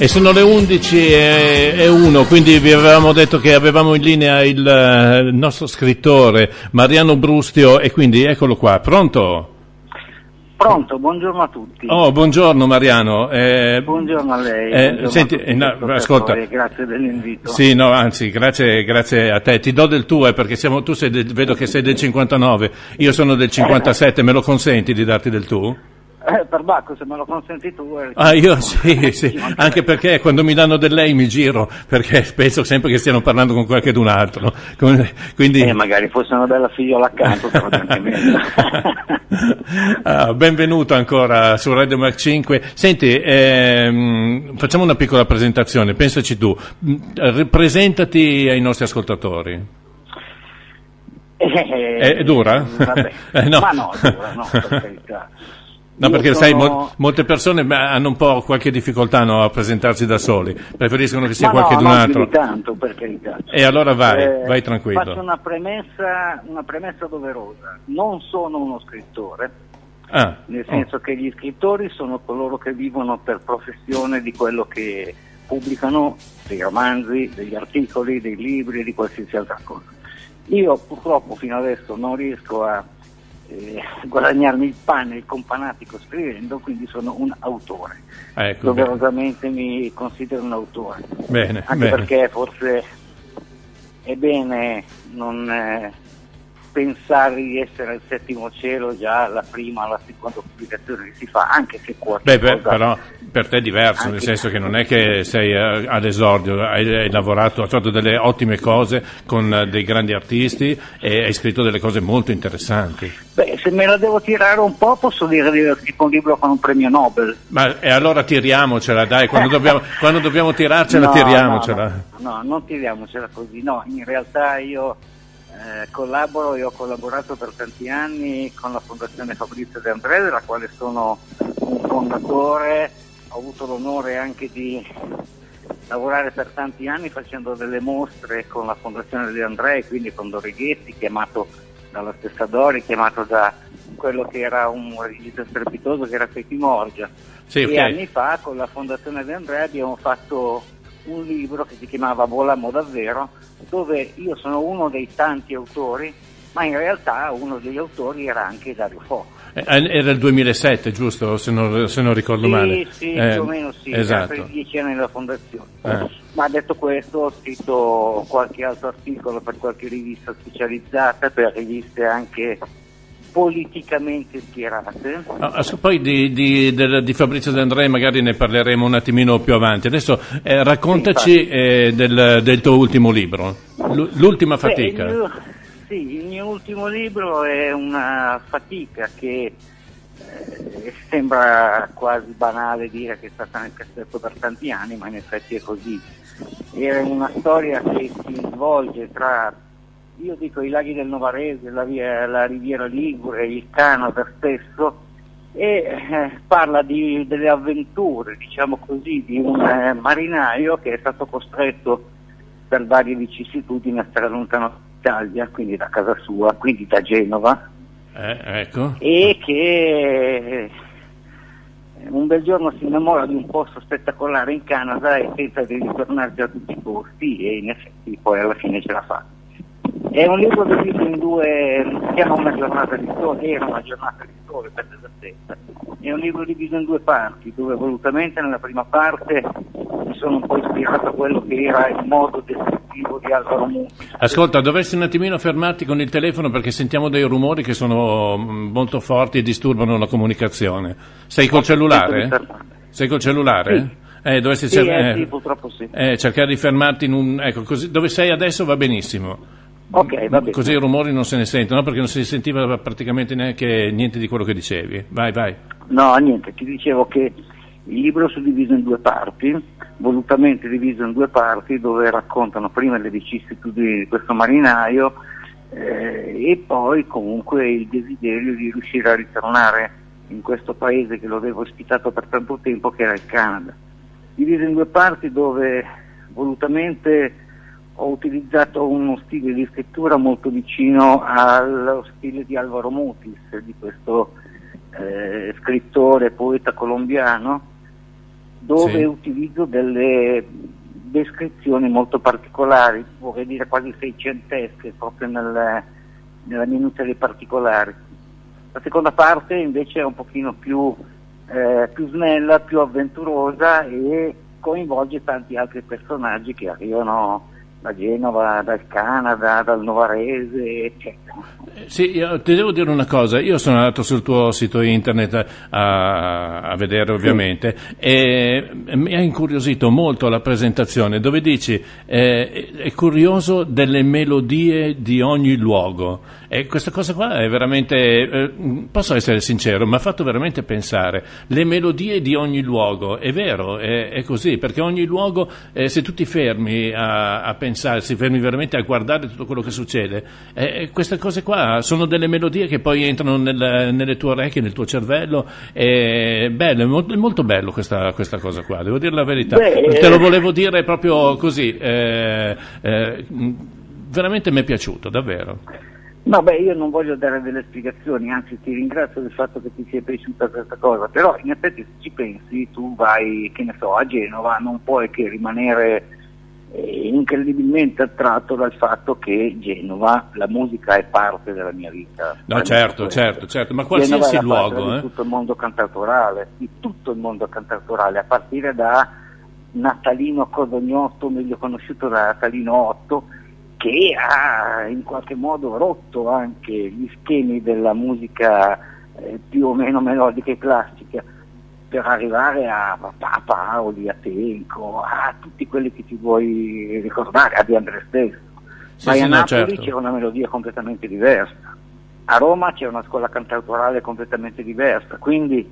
S3: E sono le undici e uno, quindi vi avevamo detto che avevamo in linea il, il nostro scrittore Mariano Brustio e quindi eccolo qua, pronto?
S9: Pronto, buongiorno a tutti.
S3: Oh, buongiorno Mariano. Eh,
S9: buongiorno a lei.
S3: Eh,
S9: buongiorno
S3: senti,
S9: a tutti,
S3: eh, no, ascolta.
S9: Grazie dell'invito.
S3: Sì, no, anzi, grazie, grazie a te. Ti do del tuo, eh, perché siamo, tu sei del, vedo che sei del cinquantanove, io sono del cinquantasette, me lo consenti di darti del tu?
S9: Eh, per Bacco, se me lo consenti tu. Eh,
S3: ah, io sì, sì, anche perché quando mi danno del lei mi giro, perché penso sempre che stiano parlando con qualcun altro. Quindi...
S9: Eh, magari fosse una bella figliola accanto, però anche meglio.
S3: ah, benvenuto ancora su Radio Mac cinque. Senti, ehm, facciamo una piccola presentazione, pensaci tu, presentati ai nostri ascoltatori.
S9: Eh,
S3: è dura?
S9: Vabbè.
S3: eh, no.
S9: Ma no, dura, no, per carità.
S3: No,
S9: Io
S3: perché
S9: sono...
S3: sai, mo- molte persone hanno un po' qualche difficoltà, no, a presentarsi da soli, preferiscono che sia
S9: Ma
S3: qualcun
S9: no, non
S3: altro.
S9: più di tanto, per carità.
S3: E allora vai,
S9: Eh,
S3: vai tranquillo.
S9: Faccio una premessa, una premessa doverosa. Non sono uno scrittore,
S3: Ah,
S9: nel senso che gli scrittori sono coloro che vivono per professione di quello che pubblicano, dei romanzi, degli articoli, dei libri e di qualsiasi altra cosa. Io purtroppo fino adesso non riesco a eh, guadagnarmi il pane, il companatico scrivendo, quindi sono un autore.
S3: ecco,
S9: Doverosamente mi considero un autore.
S3: bene,
S9: Anche
S3: bene.
S9: perché forse è bene non eh, pensare di essere al settimo cielo già alla prima o alla seconda pubblicazione che si fa, anche se qualche
S3: Beh, beh,
S9: cosa...
S3: però per te è diverso,
S9: Anche-
S3: nel senso che non è che sei eh, all'esordio, hai, hai lavorato, hai fatto delle ottime cose con eh, dei grandi artisti e hai scritto delle cose molto interessanti.
S9: Beh, se me la devo tirare un po' posso dire di aver scritto un libro con un premio Nobel.
S3: Ma e allora tiriamocela, dai, quando dobbiamo, quando dobbiamo tirarcela,
S9: No,
S3: tiriamocela.
S9: No, no, no, non tiriamocela così, no, in realtà io eh, collaboro e ho collaborato per tanti anni con la Fondazione Fabrizio De André, della quale sono un fondatore, ho avuto l'onore anche di lavorare per tanti anni facendo delle mostre con la Fondazione De André, quindi con Dorighetti, chiamato dalla stessa Dori, chiamato da quello che era un regista strepitoso che era Peti Morgia.
S3: Sì,
S9: E
S3: ok.
S9: anni fa con la Fondazione De André abbiamo fatto un libro che si chiamava Volamo davvero, dove io sono uno dei tanti autori, ma in realtà uno degli autori era anche Dario Fo.
S3: Eh, Era il duemilasette, giusto? Se non, se non ricordo
S9: Sì,
S3: male.
S9: sì,
S3: Eh,
S9: più o meno sì,
S3: esatto.
S9: era per i dieci anni della fondazione.
S3: Eh.
S9: Ma detto questo, ho scritto qualche altro articolo per qualche rivista specializzata, per riviste anche politicamente schierate.
S3: Ah, as- poi di, di, del- di Fabrizio De André magari ne parleremo un attimino più avanti. Adesso eh, raccontaci
S9: Sì,
S3: eh, del, del tuo ultimo libro, L- L'ultima
S9: Beh,
S3: fatica.
S9: il mio- sì, il mio ultimo libro è una fatica che eh, sembra quasi banale dire che è stata nel cassetto per tanti anni, ma in effetti è così. Era una storia che si svolge tra, io dico, i laghi del Novarese, la, via, la Riviera Ligure, il Canada stesso, e eh, parla di, delle avventure, diciamo così, di un eh, marinaio che è stato costretto per varie vicissitudini a stare lontano dall'Italia, quindi da casa sua, quindi da Genova,
S3: Eh, ecco.
S9: e che eh, un bel giorno si innamora di un posto spettacolare in Canada e pensa di ritornarci a tutti i posti, e in effetti poi alla fine ce la fa. È un libro diviso in due, si chiama Una giornata di sole, era una giornata di sole per l'esattezza. È un libro diviso in due parti, dove volutamente nella prima parte mi sono un po' ispirato a quello che era il modo descrittivo di Alvaro Muti.
S3: Ascolta, dovresti un attimino fermarti con il telefono perché sentiamo dei rumori che sono mm, molto forti e disturbano la comunicazione. Sei col cellulare? Sei col cellulare?
S9: Sì.
S3: Eh, dovresti
S9: Sì,
S3: cer-
S9: eh,
S3: eh,
S9: sì, purtroppo sì.
S3: eh, cercare di fermarti in un... Ecco, così, dove sei adesso va benissimo.
S9: Ok, va bene.
S3: Così i rumori non se ne sentono, no? Perché non si sentiva praticamente neanche niente di quello che dicevi. Vai, vai.
S9: No, niente, ti dicevo che il libro è suddiviso in due parti, volutamente diviso in due parti, dove raccontano prima le vicissitudini di questo marinaio eh, e poi comunque il desiderio di riuscire a ritornare in questo paese che lo avevo ospitato per tanto tempo, che era il Canada. Diviso in due parti dove volutamente ho utilizzato uno stile di scrittura molto vicino allo stile di Alvaro Mutis, di questo eh, scrittore, poeta colombiano, dove
S3: Sì.
S9: utilizzo delle descrizioni molto particolari, vorrei dire quasi seicentesche, proprio nel, nella minuta dei particolari. La seconda parte invece è un pochino più, eh, più snella, più avventurosa e coinvolge tanti altri personaggi che arrivano da Genova, dal Canada, dal Novarese, eccetera.
S3: Sì, io ti devo dire una cosa, io sono andato sul tuo sito internet a, a vedere ovviamente e mi ha incuriosito molto la presentazione dove dici eh, è curioso delle melodie di ogni luogo e questa cosa qua è veramente, eh, posso essere sincero, mi ha fatto veramente pensare, le melodie di ogni luogo, è vero, è, è così, perché ogni luogo, eh, se tu ti fermi a, a pensare, si fermi veramente a guardare tutto quello che succede, eh, queste cose qua sono delle melodie che poi entrano nel, nelle tue orecchie, nel tuo cervello, è bello, è molto, è molto bello questa, questa cosa qua, devo dire la verità.
S9: Beh,
S3: te lo volevo dire proprio così, eh, eh, veramente mi è piaciuto, davvero.
S9: No, beh, io non voglio dare delle spiegazioni, anzi ti ringrazio del fatto che ti sia piaciuta questa cosa, però in effetti se ci pensi, tu vai, che ne so, a Genova, non puoi che rimanere eh, incredibilmente attratto dal fatto che Genova, la musica è parte della mia vita.
S3: No, certo, certo, certo, ma qualsiasi luogo,
S9: di
S3: eh.
S9: tutto il mondo cantautorale, di tutto il mondo cantautorale, a partire da Natalino Codognotto, meglio conosciuto da Natalino Otto, che ha in qualche modo rotto anche gli schemi della musica eh, più o meno melodica e classica per arrivare a, a Paoli, a Tenco, a tutti quelli che ti vuoi ricordare, a De André stesso.
S3: Sì,
S9: Ma
S3: sì,
S9: a
S3: no,
S9: Napoli
S3: certo.
S9: c'è una melodia completamente diversa, a Roma c'è una scuola cantautorale completamente diversa, quindi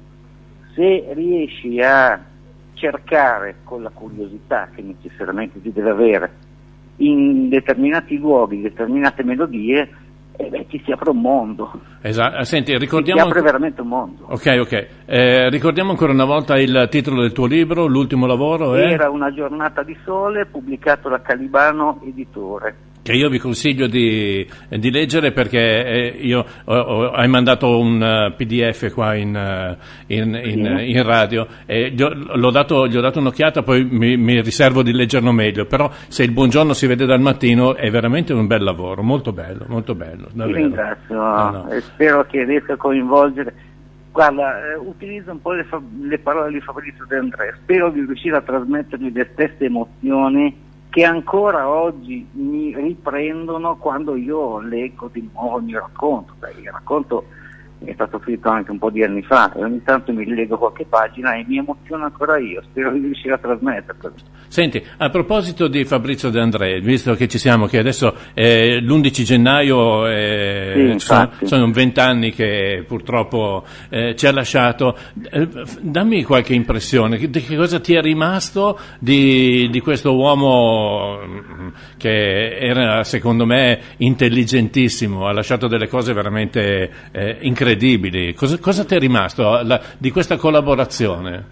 S9: se riesci a cercare con la curiosità che necessariamente ti deve avere in determinati luoghi, determinate melodie, eh beh, ti si apre un mondo.
S3: Esatto. Senti,
S9: Ti
S3: ricordiamo
S9: apre
S3: anco-
S9: veramente un mondo.
S3: Ok, ok. Eh, ricordiamo ancora una volta il titolo del tuo libro, l'ultimo lavoro è?
S9: Era una giornata di sole, pubblicato da Calibano Editore.
S3: Che io vi consiglio di, di leggere perché eh, io ho, ho, hai mandato un uh, P D F qua in, uh, in, in,
S9: Sì.
S3: in radio e gli ho, l'ho dato, gli ho dato un'occhiata, poi mi, mi riservo di leggerlo meglio, però se il buongiorno si vede dal mattino è veramente un bel lavoro, molto bello, molto bello.
S9: Ti
S3: Davvero.
S9: ringrazio,
S3: No, no.
S9: e spero che riesca a coinvolgere. Guarda, eh, utilizzo un po' le, fa- le parole di Fabrizio De André, spero di riuscire a trasmettergli le stesse emozioni che ancora oggi mi riprendono quando io leggo di nuovo il mio racconto. Beh, il racconto è stato scritto anche un po' di anni fa e ogni tanto mi rileggo qualche pagina e mi emoziona ancora io, spero di riuscire a trasmetterlo.
S3: Senti, a proposito di Fabrizio De André, visto che ci siamo, che adesso è l'undici gennaio, eh,
S9: Sì,
S3: ci sono,
S9: infatti.
S3: sono vent'anni che purtroppo eh, ci ha lasciato, eh, f- dammi qualche impressione, che- di che cosa ti è rimasto di, di questo uomo mm, che era secondo me intelligentissimo, ha lasciato delle cose veramente eh, incredibili, cosa, cosa ti è rimasto la- di questa collaborazione?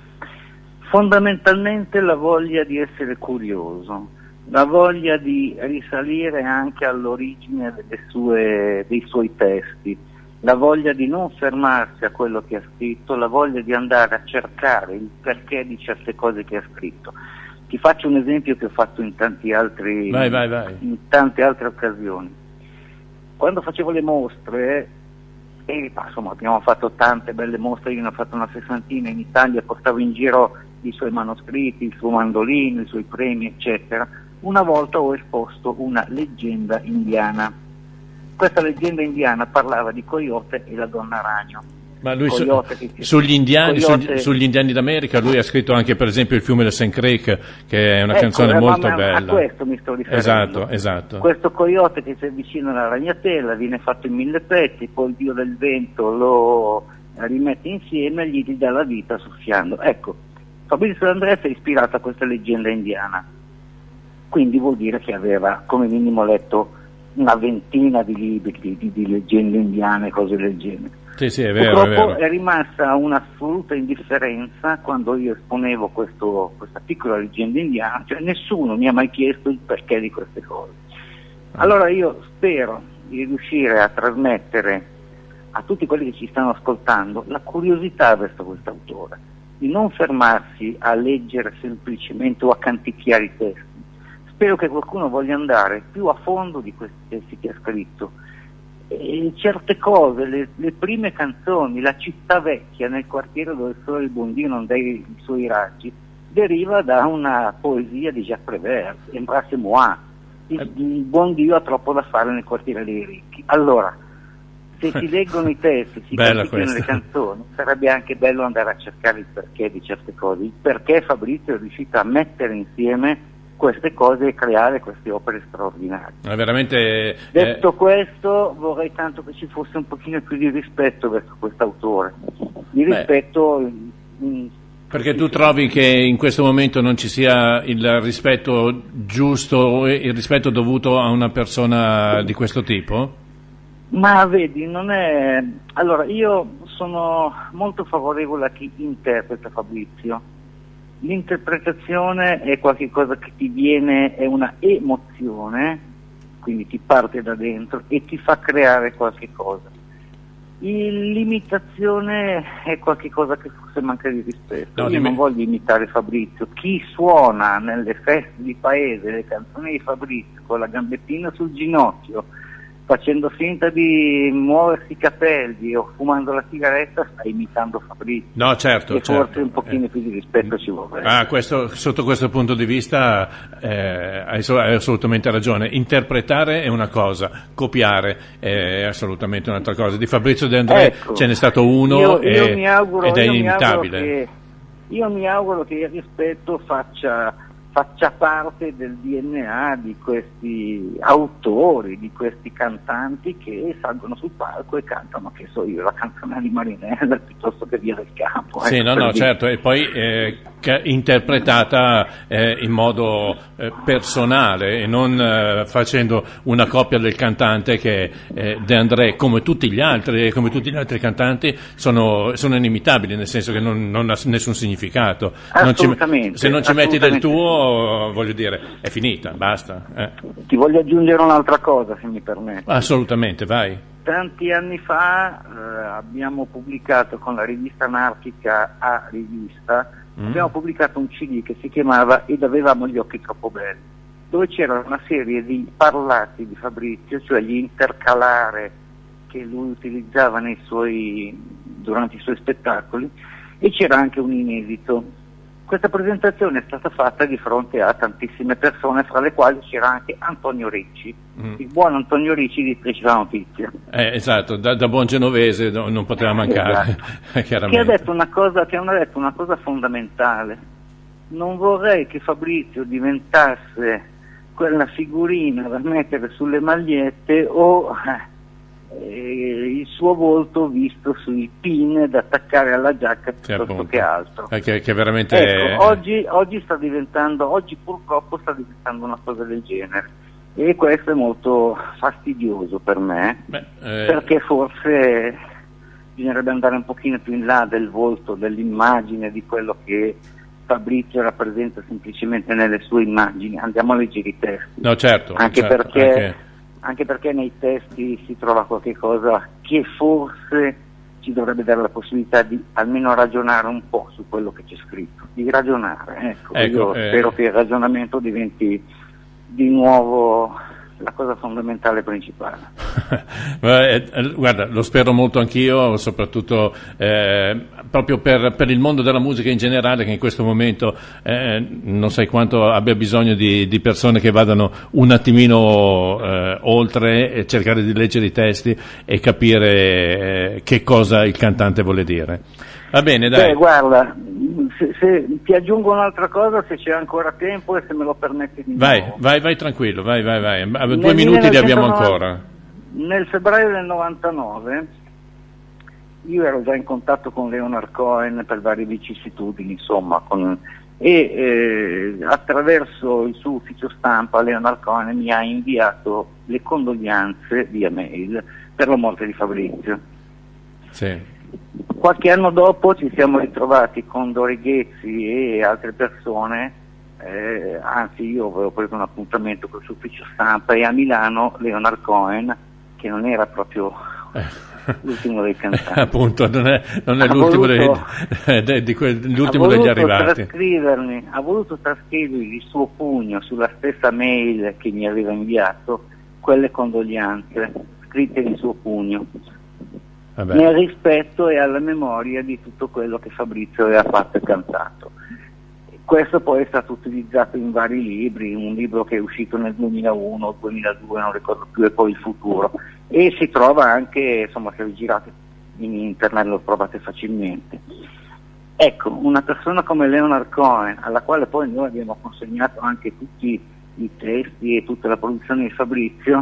S9: Fondamentalmente la voglia di essere curioso, la voglia di risalire anche all'origine delle sue, dei suoi testi, la voglia di non fermarsi a quello che ha scritto, la voglia di andare a cercare il perché di certe cose che ha scritto. Ti faccio un esempio che ho fatto in tanti altri,
S3: Vai, vai, vai.
S9: in tante altre occasioni. Quando facevo le mostre, e insomma abbiamo fatto tante belle mostre, io ne ho fatto una sessantina in Italia, portavo in giro i suoi manoscritti, il suo mandolino, i suoi premi, eccetera. Una volta ho esposto una leggenda indiana. Questa leggenda indiana parlava di Coyote e la donna ragno.
S3: Ma lui su-
S9: Coyote che-
S3: sugli, indiani,
S9: Coyote-
S3: sugli, sugli indiani d'America, lui ha scritto anche per esempio il fiume del Sand Creek, che è una
S9: Ecco,
S3: canzone
S9: ma-
S3: molto
S9: ma
S3: bella.
S9: A questo mi sto riferendo.
S3: Esatto, esatto.
S9: Questo coyote che si avvicina alla ragnatela viene fatto in mille pezzi, poi il dio del vento lo rimette insieme e gli dà la vita soffiando. Ecco, Fabrizio De André si è ispirato a questa leggenda indiana, quindi vuol dire che aveva come minimo letto una ventina di libri di, di, di leggende indiane, cose del genere.
S3: Sì, sì, è vero, è
S9: Purtroppo
S3: vero.
S9: è rimasta un'assoluta indifferenza quando io esponevo questo, questa piccola leggenda indiana, cioè nessuno mi ha mai chiesto il perché di queste cose. Allora io spero di riuscire a trasmettere a tutti quelli che ci stanno ascoltando la curiosità verso questo autore, di non fermarsi a leggere semplicemente o a canticchiare i testi. Spero che qualcuno voglia andare più a fondo di questi testi che ha scritto. E certe cose, le, le prime canzoni, la città vecchia nel quartiere dove il sole il buon Dio non dà i, i suoi raggi, deriva da una poesia di Jacques Prévert, Embrasse moi, il, il buon Dio ha troppo da fare nel quartiere dei ricchi. Allora, se si leggono i testi, si capiscono le canzoni, sarebbe anche bello andare a cercare il perché di certe cose, il perché Fabrizio è riuscito a mettere insieme queste cose e creare queste opere straordinarie.
S3: È veramente,
S9: Detto
S3: eh...
S9: questo, vorrei tanto che ci fosse un pochino più di rispetto verso quest'autore, di rispetto in, in
S3: perché tu trovi che in questo momento non ci sia il rispetto giusto, il rispetto dovuto a una persona di questo tipo?
S9: Ma vedi, non è... Allora, io sono molto favorevole a chi interpreta Fabrizio. L'interpretazione è qualcosa che ti viene, è una emozione, quindi ti parte da dentro e ti fa creare qualche cosa. L'imitazione è qualcosa che forse manca di rispetto. No, io non voglio imitare Fabrizio. Chi suona nelle feste di paese le canzoni di Fabrizio con la gambettina sul ginocchio, facendo finta di muoversi i capelli o fumando la sigaretta, sta imitando Fabrizio.
S3: No, certo,
S9: e
S3: certo.
S9: forse un pochino eh. più di rispetto ci vuole.
S3: Ah, questo, sotto questo punto di vista eh, hai, hai assolutamente ragione. Interpretare è una cosa, copiare è assolutamente un'altra cosa. Di Fabrizio De André
S9: ecco,
S3: ce n'è stato uno
S9: io,
S3: e,
S9: io mi auguro,
S3: ed è
S9: io
S3: inimitabile.
S9: Mi che, io mi auguro che il rispetto faccia... faccia parte del D N A di questi autori, di questi cantanti che salgono sul palco e cantano, che so io, la canzone di Marinella piuttosto che Via del Campo.
S3: Sì,
S9: ecco,
S3: no, no,
S9: dire.
S3: certo, e poi eh, interpretata eh, in modo eh, personale e non eh, facendo una copia del cantante che eh, De André, come tutti gli altri, come tutti gli altri cantanti, sono, sono inimitabili, nel senso che non, non ha nessun significato.
S9: Assolutamente.
S3: Non ci, se non ci metti del tuo, voglio dire, è finita, basta. Eh.
S9: Ti voglio aggiungere un'altra cosa, se mi permetti.
S3: Assolutamente, vai.
S9: Tanti anni fa eh, abbiamo pubblicato con la rivista anarchica A Rivista, mm. abbiamo pubblicato un C D che si chiamava Ed avevamo gli occhi troppo belli, dove c'era una serie di parlati di Fabrizio, cioè gli intercalare che lui utilizzava nei suoi, durante i suoi spettacoli, e c'era anche un inedito. Questa presentazione è stata fatta di fronte a tantissime persone, fra le quali c'era anche Antonio Ricci, mm. il buon Antonio Ricci di Striscia la Notizia.
S3: Eh, esatto, da, da buon genovese no, non poteva mancare,
S9: esatto. Che ha detto una cosa, che ha detto una cosa fondamentale. Non vorrei che Fabrizio diventasse quella figurina da mettere sulle magliette o eh, il suo volto visto sui pin da attaccare alla giacca piuttosto che, che altro.
S3: Eh, che, che veramente
S9: ecco, oggi, oggi sta diventando, oggi purtroppo sta diventando una cosa del genere, e questo è molto fastidioso per me. Beh, eh... perché forse bisognerebbe andare un pochino più in là del volto, dell'immagine, di quello che Fabrizio rappresenta semplicemente nelle sue immagini. Andiamo a leggere i testi.
S3: No, certo,
S9: anche
S3: certo,
S9: perché
S3: anche...
S9: anche perché nei testi si trova qualche cosa che forse ci dovrebbe dare la possibilità di almeno ragionare un po' su quello che c'è scritto, di ragionare. Ecco, ecco io eh... spero che il ragionamento diventi di nuovo la cosa fondamentale principale.
S3: Guarda, lo spero molto anch'io, soprattutto eh, proprio per, per il mondo della musica in generale, che in questo momento eh, non sai quanto abbia bisogno di, di persone che vadano un attimino eh, oltre e cercare di leggere i testi e capire eh, che cosa il cantante vuole dire. Va bene, dai.
S9: Beh, guarda, se, se ti aggiungo un'altra cosa, se c'è ancora tempo e se me lo permetti di
S3: vai,
S9: nuovo.
S3: Vai, vai tranquillo, vai, vai, vai. Due nel minuti li abbiamo ancora.
S9: Nel febbraio del novantanove io ero già in contatto con Leonard Cohen per varie vicissitudini, insomma, con, e eh, attraverso il suo ufficio stampa Leonard Cohen mi ha inviato le condoglianze via mail per la morte di Fabrizio.
S3: Sì.
S9: Qualche anno dopo ci siamo ritrovati con Dori Ghezzi e altre persone, eh, anzi io avevo preso un appuntamento con il suo ufficio stampa, e a Milano Leonard Cohen, che non era proprio l'ultimo dei cantanti.
S3: Appunto, non è, non è
S9: Ha
S3: l'ultimo,
S9: voluto-
S3: dei, de- di que- l'ultimo
S9: ha
S3: degli
S9: voluto
S3: arrivati.
S9: trascrivermi, ha voluto trascrivermi il suo pugno sulla stessa mail che mi aveva inviato, quelle condoglianze scritte di suo pugno,
S3: Vabbè.
S9: nel rispetto e alla memoria di tutto quello che Fabrizio aveva fatto e cantato. Questo poi è stato utilizzato in vari libri, un libro che è uscito nel duemilauno o duemiladue, non ricordo più, e poi Il futuro, e si trova anche, insomma, se vi girate in internet lo trovate facilmente. Ecco, una persona come Leonard Cohen, alla quale poi noi abbiamo consegnato anche tutti i testi e tutta la produzione di Fabrizio,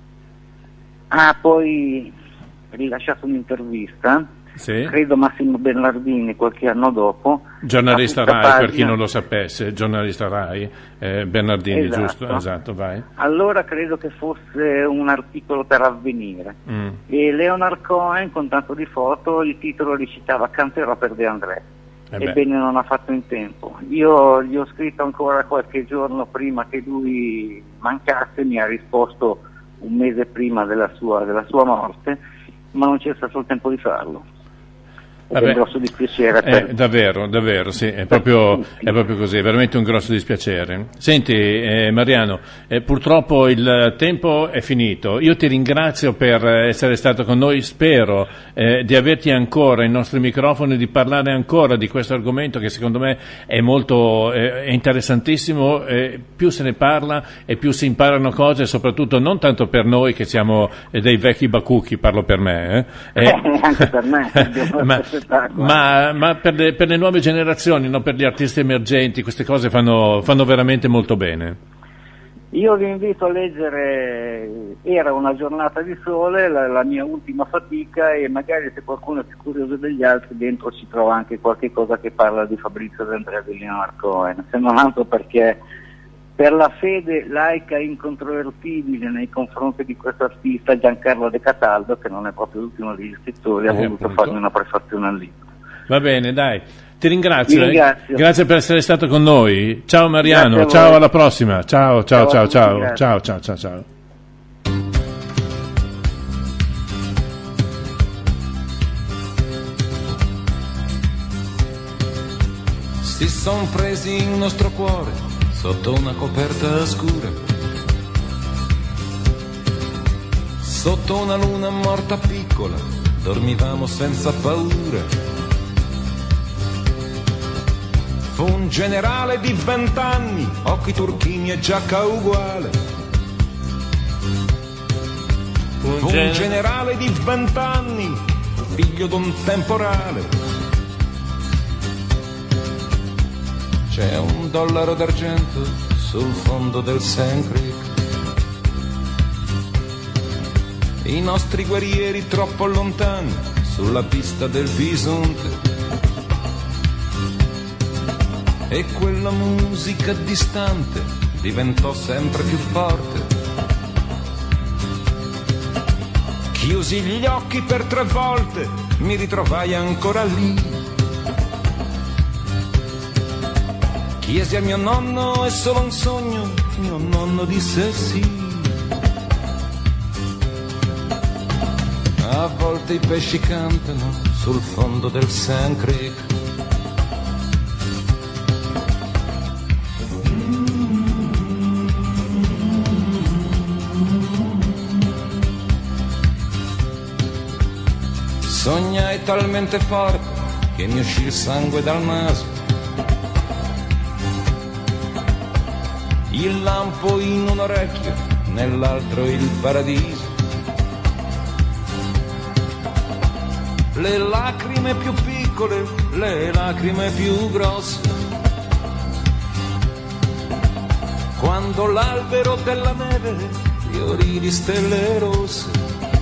S9: ha poi rilasciato un'intervista,
S3: Sì.
S9: credo Massimo Bernardini qualche anno dopo,
S3: Giornalista
S9: a tutta
S3: Rai, per
S9: pagina.
S3: chi non lo sapesse, giornalista Rai, eh, Bernardini,
S9: Esatto.
S3: giusto? Esatto, vai.
S9: Allora credo che fosse un articolo per Avvenire,
S3: Mm.
S9: e Leonard Cohen con tanto di foto il titolo recitava "Canterò per De André".
S3: Eh beh.
S9: Ebbene, non ha fatto in tempo. Io gli ho scritto ancora qualche giorno prima che lui mancasse, mi ha risposto un mese prima della sua, della sua morte, ma non c'è stato il tempo di farlo. Ed è
S3: Vabbè.
S9: un grosso dispiacere per...
S3: Eh, davvero, davvero, sì, è proprio, è proprio così, è veramente un grosso dispiacere. Senti, eh, Mariano, eh, purtroppo il tempo è finito. Io ti ringrazio per essere stato con noi, spero eh, di averti ancora ai nostri microfoni, di parlare ancora di questo argomento che secondo me è molto eh, è interessantissimo. Eh, più se ne parla e più si imparano cose, soprattutto non tanto per noi che siamo eh, dei vecchi bacucchi, parlo per me, eh.
S9: Eh, anche per me, abbiamo
S3: ma,
S9: spettacolo.
S3: ma, ma per, le, per le nuove generazioni, no, per gli artisti emergenti, queste cose fanno, fanno veramente molto bene.
S9: Io vi invito a leggere Era una giornata di sole, la, la mia ultima fatica, e magari se qualcuno è più curioso degli altri dentro ci trova anche qualche cosa che parla di Fabrizio De André e di Leonard Cohen, se non altro perché per la fede laica e incontrovertibile nei confronti di questo artista Giancarlo De Cataldo, che non è proprio l'ultimo degli scrittori, ha
S3: Eh,
S9: voluto
S3: appunto.
S9: farmi una prefazione al libro.
S3: Va bene, dai. Ti ringrazio.
S9: Vi ringrazio.
S3: eh. Grazie per essere stato con noi. Ciao Mariano,
S9: Grazie a
S3: ciao,
S9: voi.
S3: alla prossima. Ciao, ciao,
S9: Ciao
S3: ciao,
S9: a tutti,
S3: ciao,
S9: grazie.
S3: ciao, ciao, ciao, ciao.
S10: Si son presi il nostro cuore sotto una coperta scura, sotto una luna morta piccola, dormivamo senza paura. Fu un generale di vent'anni, occhi turchini e giacca uguale. Fu un generale di vent'anni, figlio d'un temporale. C'è un dollaro d'argento sul fondo del Sand Creek. I nostri guerrieri troppo lontani sulla pista del bisonte. E quella musica distante diventò sempre più forte. Chiusi gli occhi per tre volte, mi ritrovai ancora lì. Chiesi a mio nonno, è solo un sogno, mio nonno disse sì. A volte i pesci cantano sul fondo del Sand Creek. Sognai talmente forte che mi uscì il sangue dal naso. Il lampo in un orecchio, nell'altro il paradiso. Le lacrime più piccole, le lacrime più grosse. Quando l'albero della neve fiorì di stelle rosse.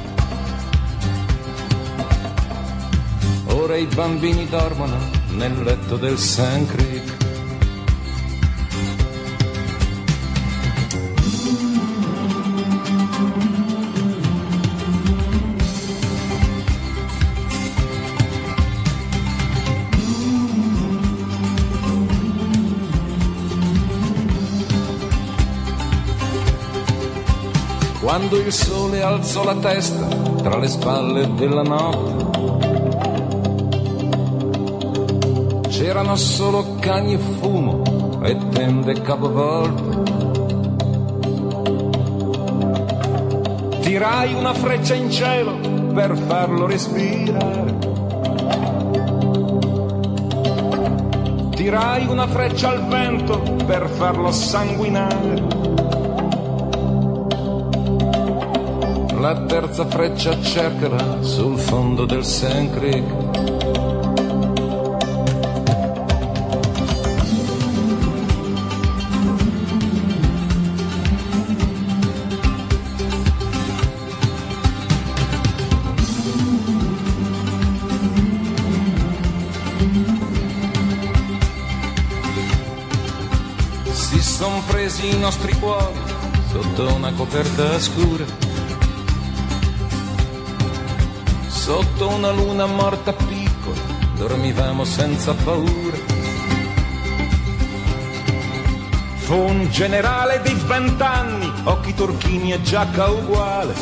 S10: Ora i bambini dormono nel letto del Sand Creek. quando il sole alzò la testa tra le spalle della notte. C'erano solo cagni e fumo e tende capovolte. Tirai una freccia in cielo per farlo respirare. Tirai una freccia al vento per farlo sanguinare. La terza freccia cercala sul fondo del Sand Creek.
S11: son presi i nostri cuori sotto una coperta scura, sotto una luna morta piccola, dormivamo senza paura. Fu un generale di vent'anni, occhi turchini e giacca uguale.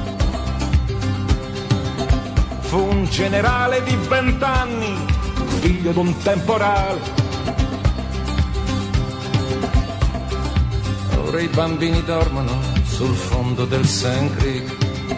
S11: Fu un generale di vent'anni, figlio d'un temporale. Ora i bambini dormono sul fondo del Sand Creek.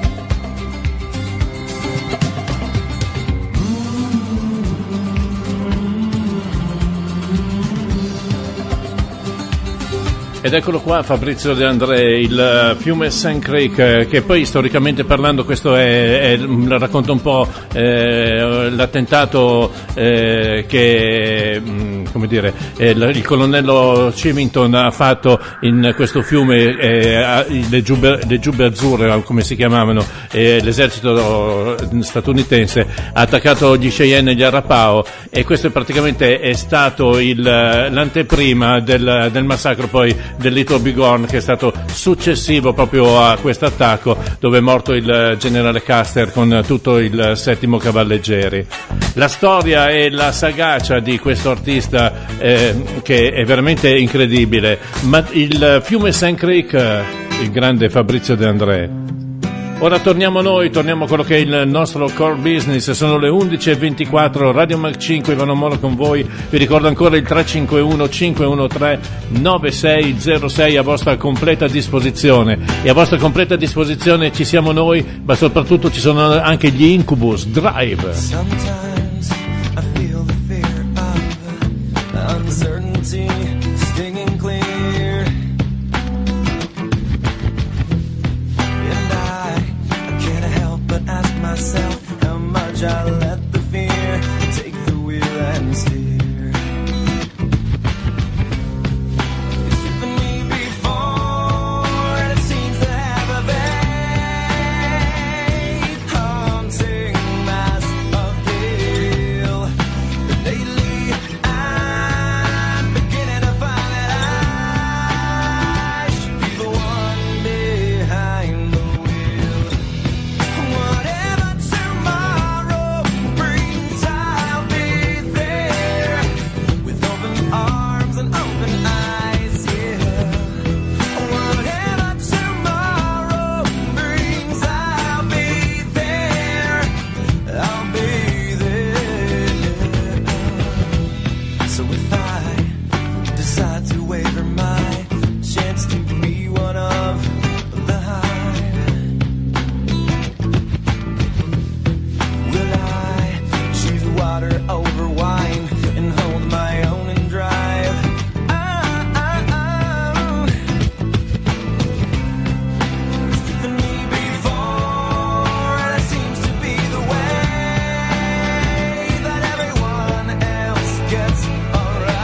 S3: Ed eccolo qua Fabrizio De André, il fiume Sand Creek, che poi storicamente parlando questo è, è racconta un po' eh, l'attentato eh, che come dire eh, il colonnello Chivington ha fatto in questo fiume, eh, le, giubbe, le giubbe azzurre come si chiamavano, eh, l'esercito statunitense ha attaccato gli Cheyenne e gli Arapaho, e questo praticamente è stato il, l'anteprima del, del massacro poi del Little Bighorn, che è stato successivo proprio a questo attacco, dove è morto il generale Custer con tutto il settimo cavalleggeri. La storia e la sagacia di questo artista eh, che è veramente incredibile. Ma il fiume Sand Creek, il grande Fabrizio De André. Ora torniamo noi, torniamo a quello che è il nostro core business. Sono le undici e ventiquattro, Radio Mac cinque, Ivano Moro con voi. Vi ricordo ancora il tre cinque uno cinque uno tre nove sei zero sei a vostra completa disposizione. E a vostra completa disposizione ci siamo noi, ma soprattutto ci sono anche gli Incubus Drive.
S6: Sometimes I feel the fear of uncertainty stinging clear, and I, I can't help but ask myself how much I let the fear take the wheel and steer. It's driven me before, and it seems to have a vague haunting mass of guilt. But lately I'm beginning to find that I should be the one behind the wheel. Whatever tomorrow brings, I'll be there with open arms and open eyes, yeah. Whatever tomorrow brings, I'll be there, I'll be there. So if I decide to waver my chance to be one of the hive, will I choose water over wine and hold my own and drive? Oh, oh, oh. It's driven me before, and it seems to be the way that everyone else gets alright.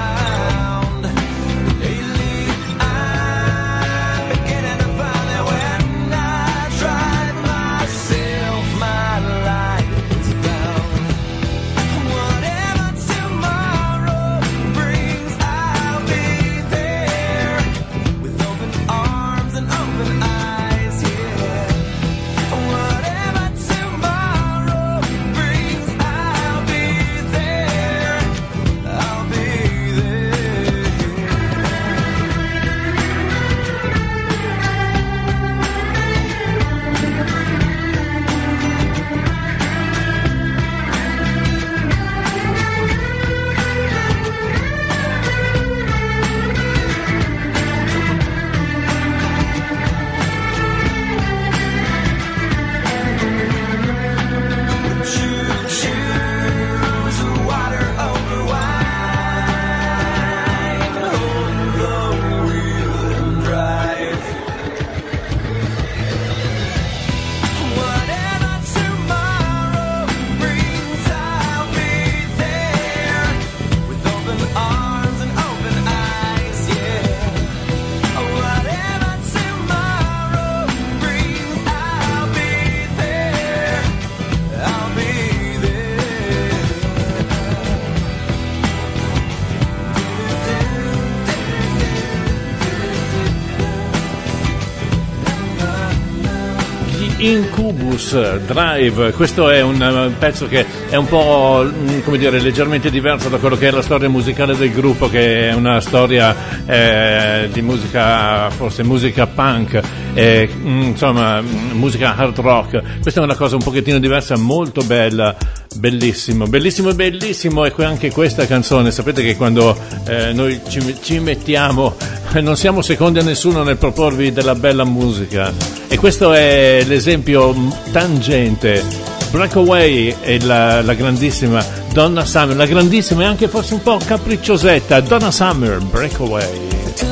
S3: Incubus Drive. Questo è un pezzo che è un po', come dire, leggermente diverso da quello che è la storia musicale del gruppo, che è una storia eh, di musica, forse musica punk, eh, insomma musica hard rock. Questa è una cosa un pochettino diversa, molto bella. Bellissimo, bellissimo, bellissimo. E anche questa canzone, sapete che quando eh, noi ci, ci mettiamo non siamo secondi a nessuno nel proporvi della bella musica, e questo è l'esempio tangente. Breakaway e la, la grandissima Donna Summer, la grandissima e anche forse un po' capricciosetta Donna Summer, Breakaway.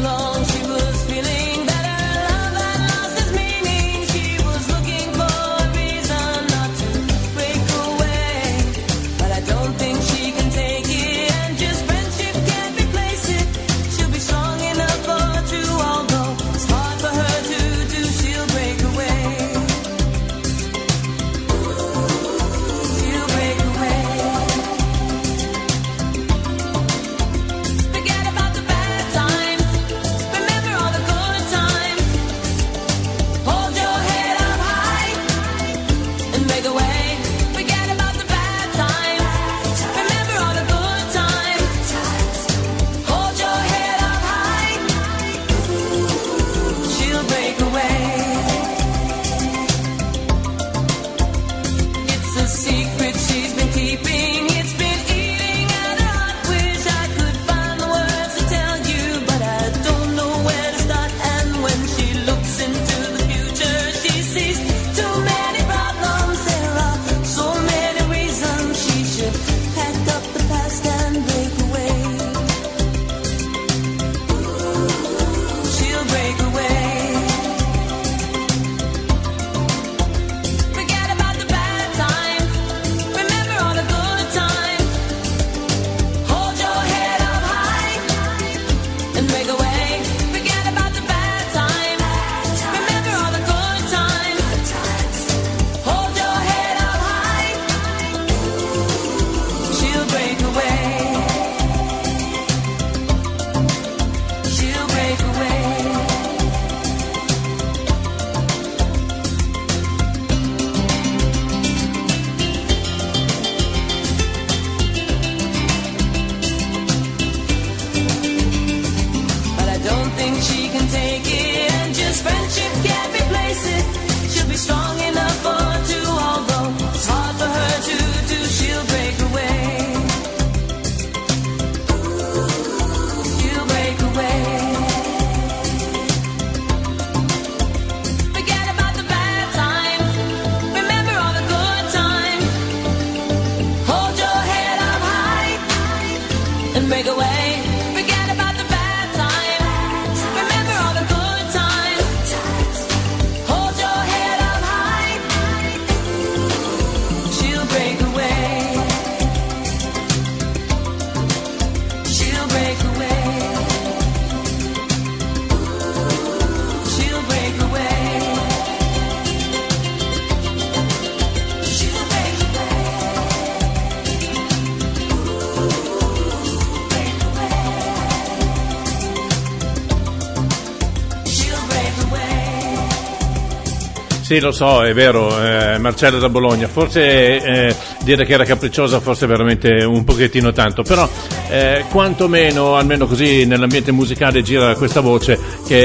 S3: Sì, lo so, è vero, eh, Marcella da Bologna, forse eh, dire che era capricciosa forse veramente un pochettino tanto, però eh, quantomeno, almeno così nell'ambiente musicale gira questa voce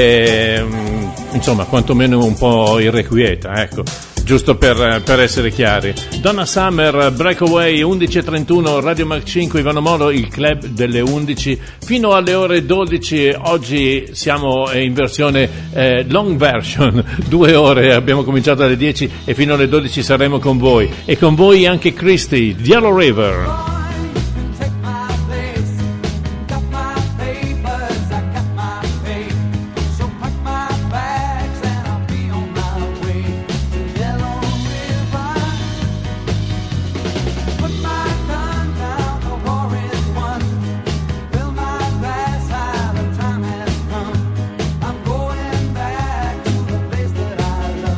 S3: che mh, insomma quantomeno un po' irrequieta, ecco, giusto per, per essere chiari. Donna Summer, Breakaway, undici e trentuno, Radio Mac cinque, Ivano Moro, il club delle undici fino alle ore dodici. Oggi siamo in versione eh, long version, due ore, abbiamo cominciato alle dieci e fino alle dodici saremo con voi, e con voi anche Christy, Yellow River.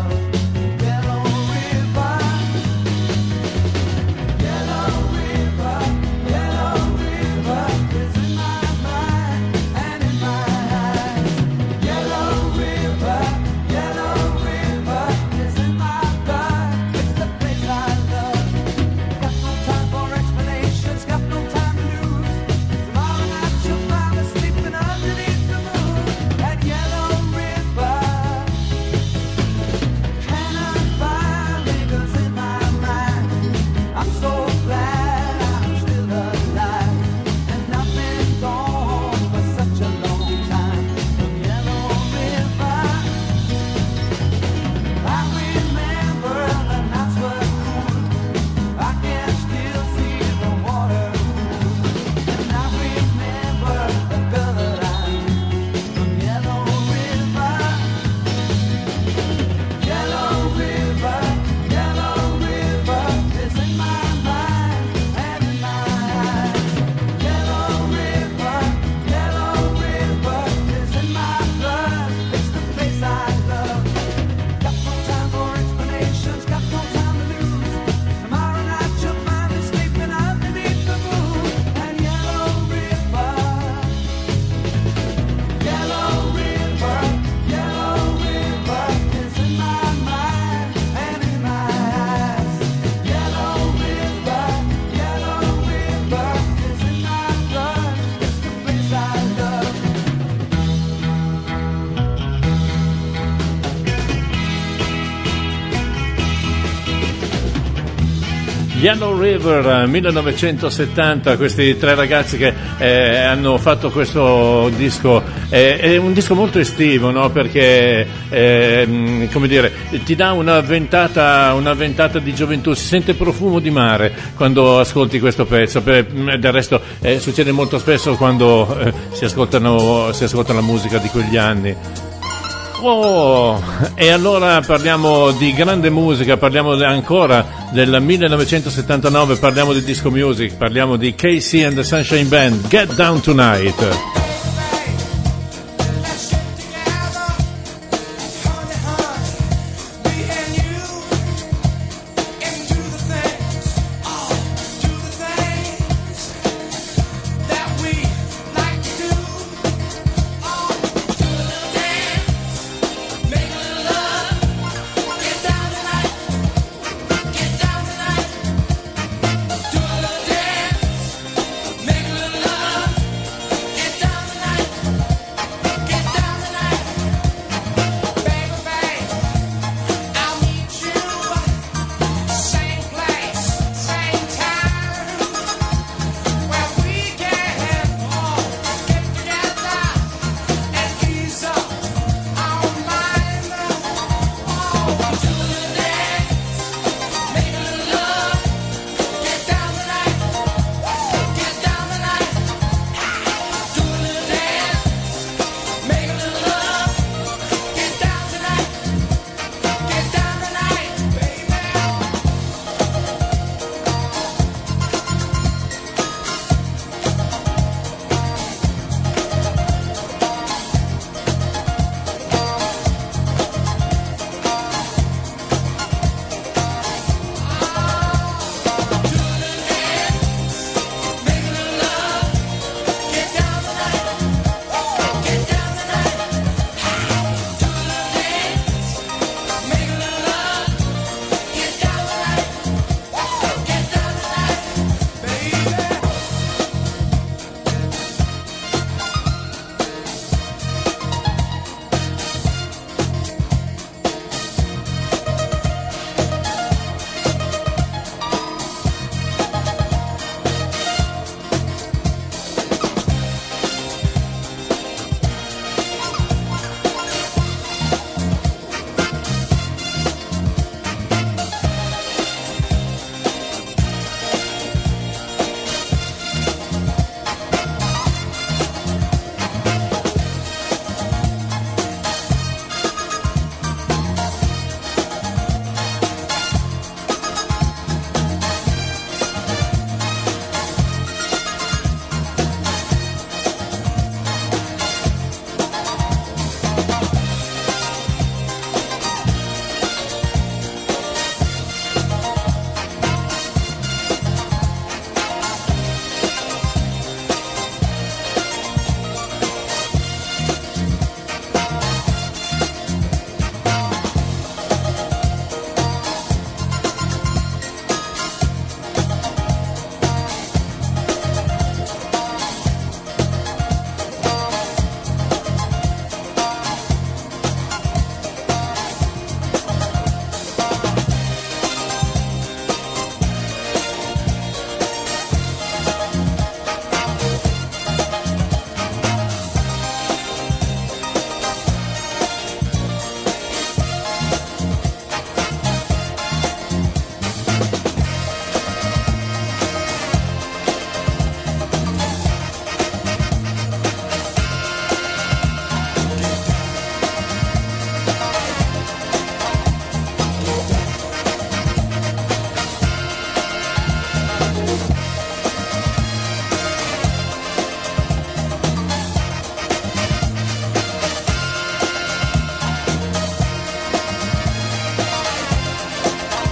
S5: River, inside love.
S3: Yellow River millenovecentosettanta, questi tre ragazzi che eh, hanno fatto questo disco, eh, è un disco molto estivo, no? Perché eh, come dire, ti dà una ventata, una ventata di gioventù, si sente profumo di mare quando ascolti questo pezzo. Per, del resto eh, succede molto spesso quando eh, si ascoltano, si ascolta la musica di quegli anni. Oh, e allora parliamo di grande musica, parliamo ancora del millenovecentosettantanove, parliamo di disco music, parliamo di K C and the Sunshine Band, Get Down Tonight.
S5: Get down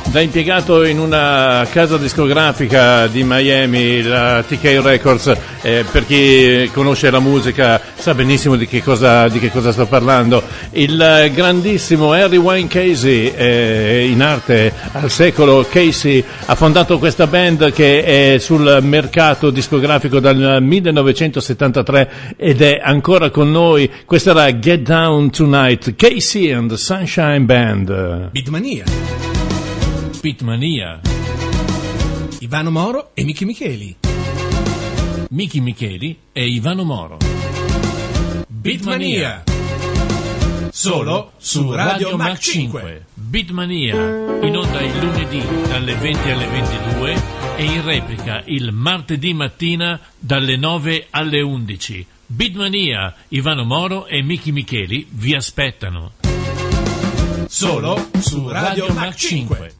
S3: Da impiegato in una casa discografica di Miami, la T K Records, eh, per chi conosce la musica sa benissimo di che cosa, di che cosa sto parlando. Il grandissimo Harry Wayne Casey, eh, in arte al secolo Casey, ha fondato questa band che è sul mercato discografico dal millenovecentosettantatré ed è ancora con noi. Questa era Get Down Tonight, Casey and the Sunshine Band.
S12: Beatmania.
S2: Beatmania.
S12: Ivano Moro e Michi Micheli.
S2: Michi Micheli e Ivano Moro.
S12: Beatmania. Solo su Radio Mac cinque.
S2: Beatmania, in onda il lunedì dalle venti alle ventidue e in replica il martedì mattina dalle nove alle undici. Beatmania, Ivano Moro e Michi Micheli vi aspettano.
S12: Solo su Radio Mac cinque.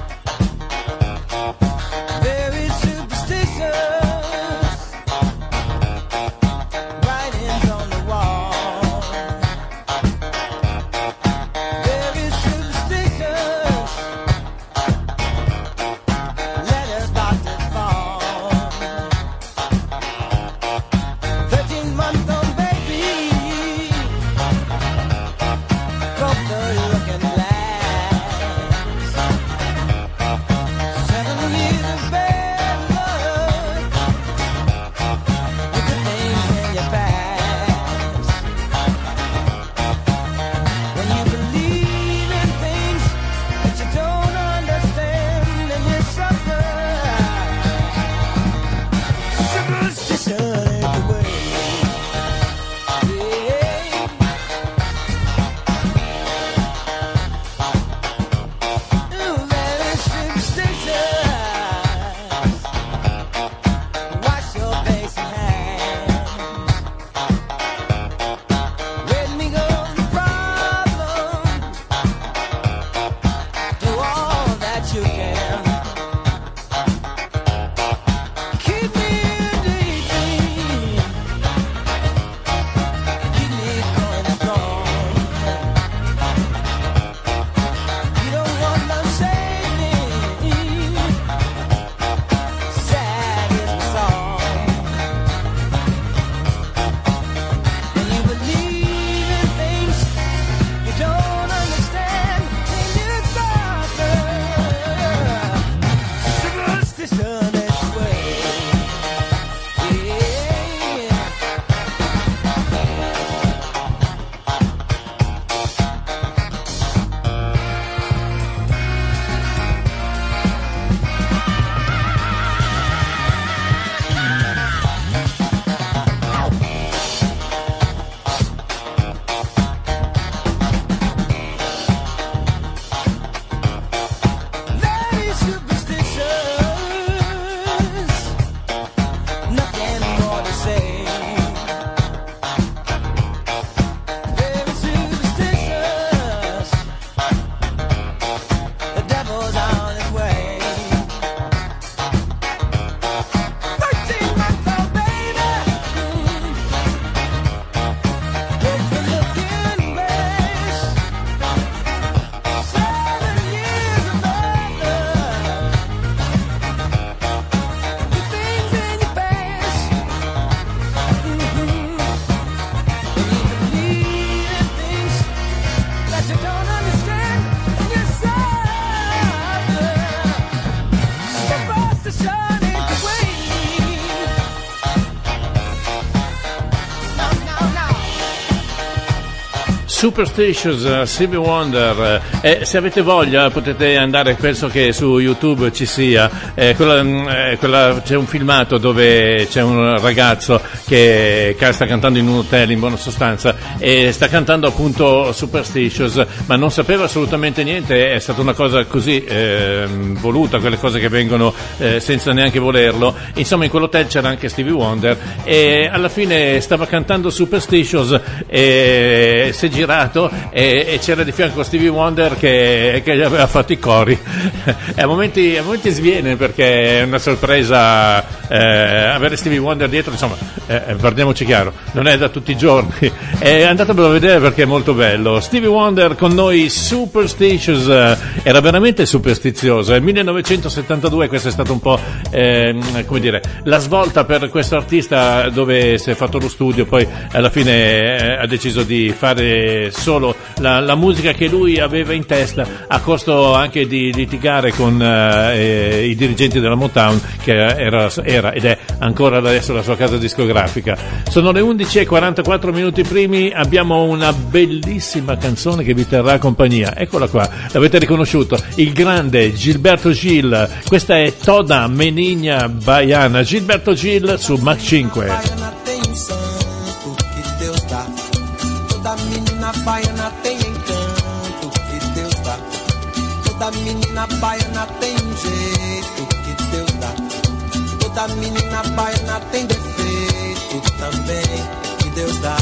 S4: Very superstitious.
S3: Superstitious, uh, Stevie Wonder. Eh, se avete voglia potete andare, penso che su YouTube ci sia, eh, quella, eh, quella, c'è un filmato dove c'è un ragazzo che, che sta cantando in un hotel, in buona sostanza, e sta cantando appunto Superstitious, ma non sapeva assolutamente niente, è stata una cosa così eh, voluta, quelle cose che vengono eh, senza neanche volerlo. Insomma, in quell'hotel c'era anche Stevie Wonder e alla fine stava cantando Superstitious e si è girato e, e c'era di fianco Stevie Wonder che, che gli aveva fatto i cori. E a momenti, a momenti sviene, perché è una sorpresa eh, avere Stevie Wonder dietro, insomma, eh, parliamoci chiaro, non è da tutti i giorni. E andatevelo a vedere perché è molto bello. Stevie Wonder con noi, Superstitious, era veramente superstizioso. Nel millenovecentosettantadue questa è stata un po' eh, come dire, la svolta per questo artista, dove si è fatto lo studio, poi alla fine eh, ha deciso di fare solo la, la musica che lui aveva in testa, a costo anche di litigare con eh, i dirigenti della Motown, che era, era ed è ancora adesso la sua casa discografica. Sono le undici e quarantaquattro minuti primi, abbiamo una bellissima canzone che vi terrà compagnia. Eccola qua, l'avete riconosciuto, il grande Gilberto Gil. Questa è Toda Menina Baiana, Gilberto Gil su Mac cinque.
S13: Baiana tem um santo que Deus dá. Toda menina baiana tem encanto que Deus dá. Toda menina baiana tem um jeito que Deus dá. Toda menina baiana tem defeito também que Deus dá.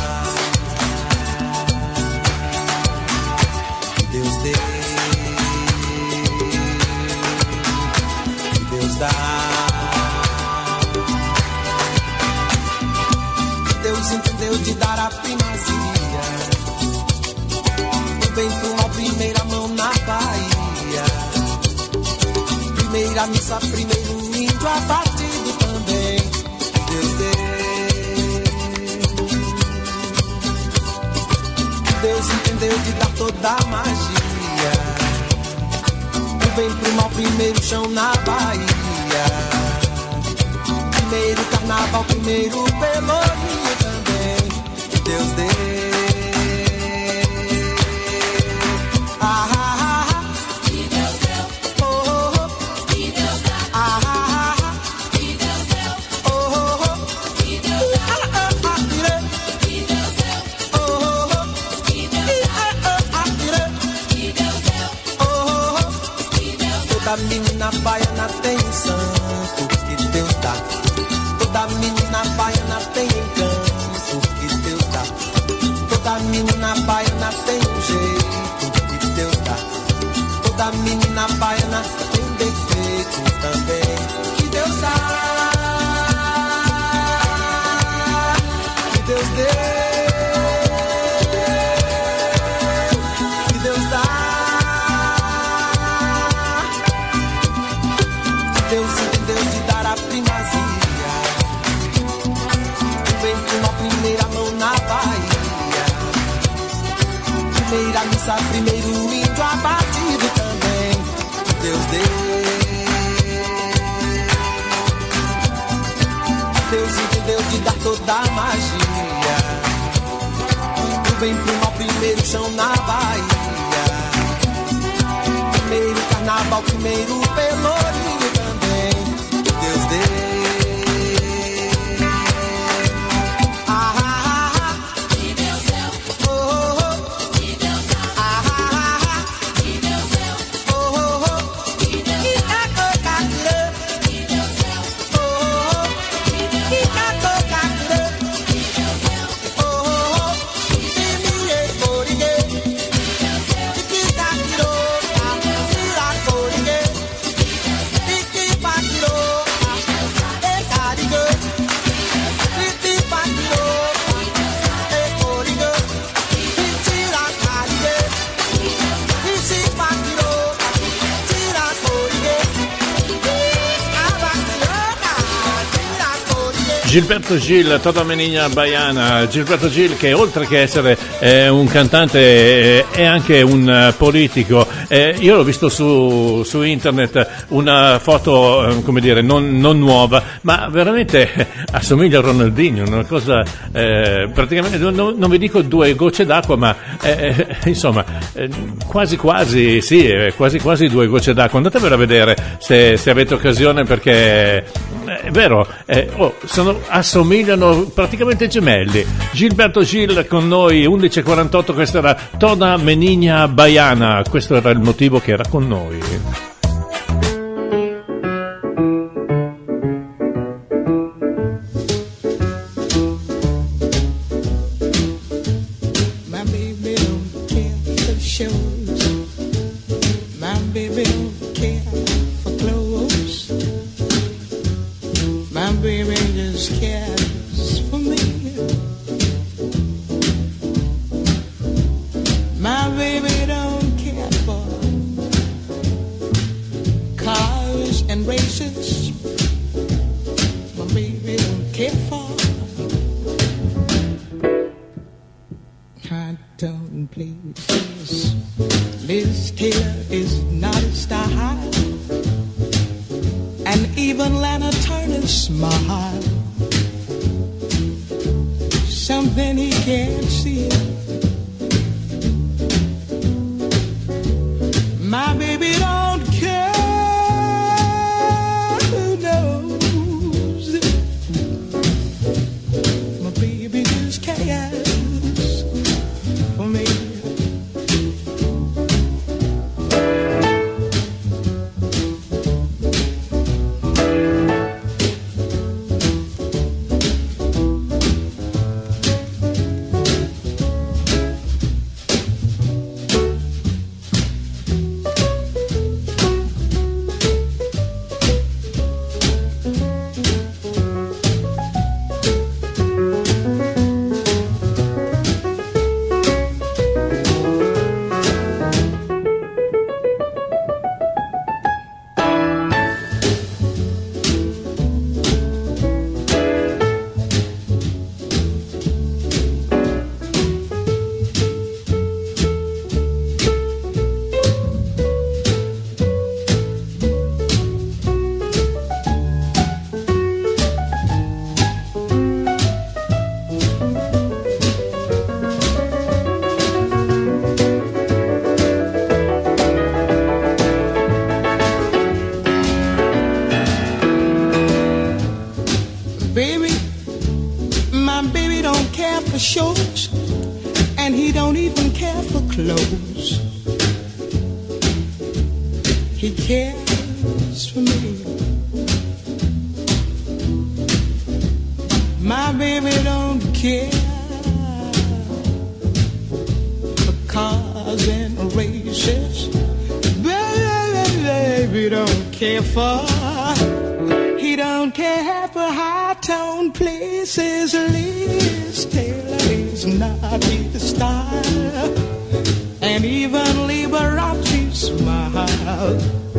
S13: Que Deus dê. Que Deus dá. Deus entendeu de dar a primazia, do bem pro mal, primeira mão na Bahia. Primeira missa, primeiro índio abatido também. Deus deu. Deus entendeu de dar toda a magia, do bem pro mal, primeiro chão na Bahia. Primeiro carnaval, primeiro pelourinho também, que Deus dê. Ah, ah, ah, que Deus deu. Oh, oh, oh, que Deus dá. Ah, ah, ah, que Deus deu. Oh, oh, oh, que Deus dá. Ah, ah, ah, que Deus deu. Oh, oh, oh, que Deus dá. Ah, ah, que Deus deu. Oh, oh, oh, que Deus dá. Toda menina baiana tem um santo que Deus dá. Toda menina baiana tem encanto que Deus dá. Toda menina baiana tem um jeito que Deus dá. Toda menina baiana tem defeito também que Deus dá. Que Deus dê. Que Deus dá. Deus entendeu de dar a primazia, primeira mão na Bahia. Primeira missa, primeiro índio abatido também. Deus deu. Deus entendeu de dar toda a magia, do bem pro mal, primeiro chão na Bahia. Primeiro carnaval, primeiro pelourinho também. Deus deu.
S3: Gilberto Gil, Toda Menina Baiana. Gilberto Gil, che oltre che essere eh, un cantante eh, è anche un uh, politico. Eh, io l'ho visto su, su internet una foto, eh, come dire, non, non nuova, ma veramente eh, assomiglia a Ronaldinho, una cosa eh, praticamente, non, non vi dico due gocce d'acqua, ma eh, eh, insomma eh, quasi quasi sì, eh, quasi quasi due gocce d'acqua. Andatevelo a vedere se, se avete occasione, perché è vero, eh, oh, sono, assomigliano praticamente gemelli. Gilberto Gil con noi, undici e quarantotto, questa era Toda Menina Baiana, questo era il motivo che era con noi.
S4: My baby don't care for shows. My baby don't care for clothes. My baby just cares for me. My baby don't care for cars and races. My baby don't care for cartoon places. Liz Taylor is not a star, and even Lana Turner's smile, something he can't see. My baby don't care, who knows? My baby just cares for me. Baby, my baby don't care for shows, and he don't even care for clothes. He cares for me. My baby don't care for cars and races. Baby, baby don't care for. He don't care for high-tone places. Liz Taylor is not his style, and even Liberace's smile,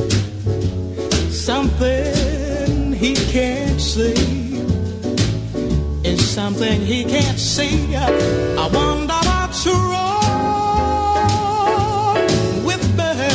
S4: something he can't see is something he can't see. I wonder what's wrong with baby.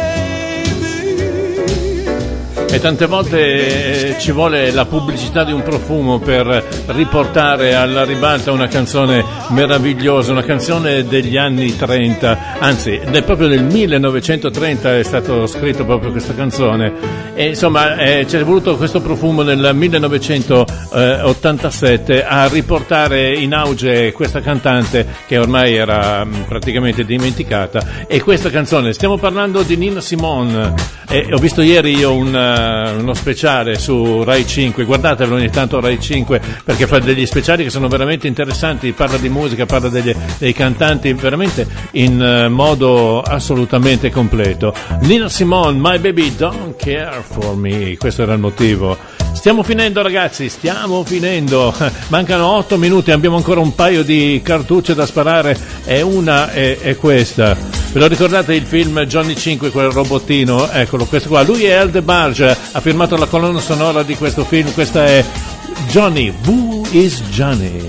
S3: E tante volte eh, ci vuole la pubblicità di un profumo per riportare alla ribalta una canzone meravigliosa, una canzone degli anni trenta, anzi è proprio del millenovecentotrenta è stato scritto proprio questa canzone, e insomma eh, c'è voluto questo profumo nel millenovecentottantasette a riportare in auge questa cantante che ormai era mh, praticamente dimenticata. E questa canzone, stiamo parlando di Nina Simone, e ho visto ieri io un uno speciale su Rai cinque, guardatelo ogni tanto Rai cinque, perché fa degli speciali che sono veramente interessanti, parla di musica, parla degli, dei cantanti veramente in uh, modo assolutamente completo. Nina Simone, My Baby Don't Care For Me, questo era il motivo. Stiamo finendo ragazzi, stiamo finendo, mancano otto minuti, abbiamo ancora un paio di cartucce da sparare e una è, è questa. Ve lo ricordate il film Johnny cinque, quel robottino? Eccolo, questo qua. Lui è Al DeBarge, ha firmato la colonna sonora di questo film. Questa è Johnny, Who is Johnny?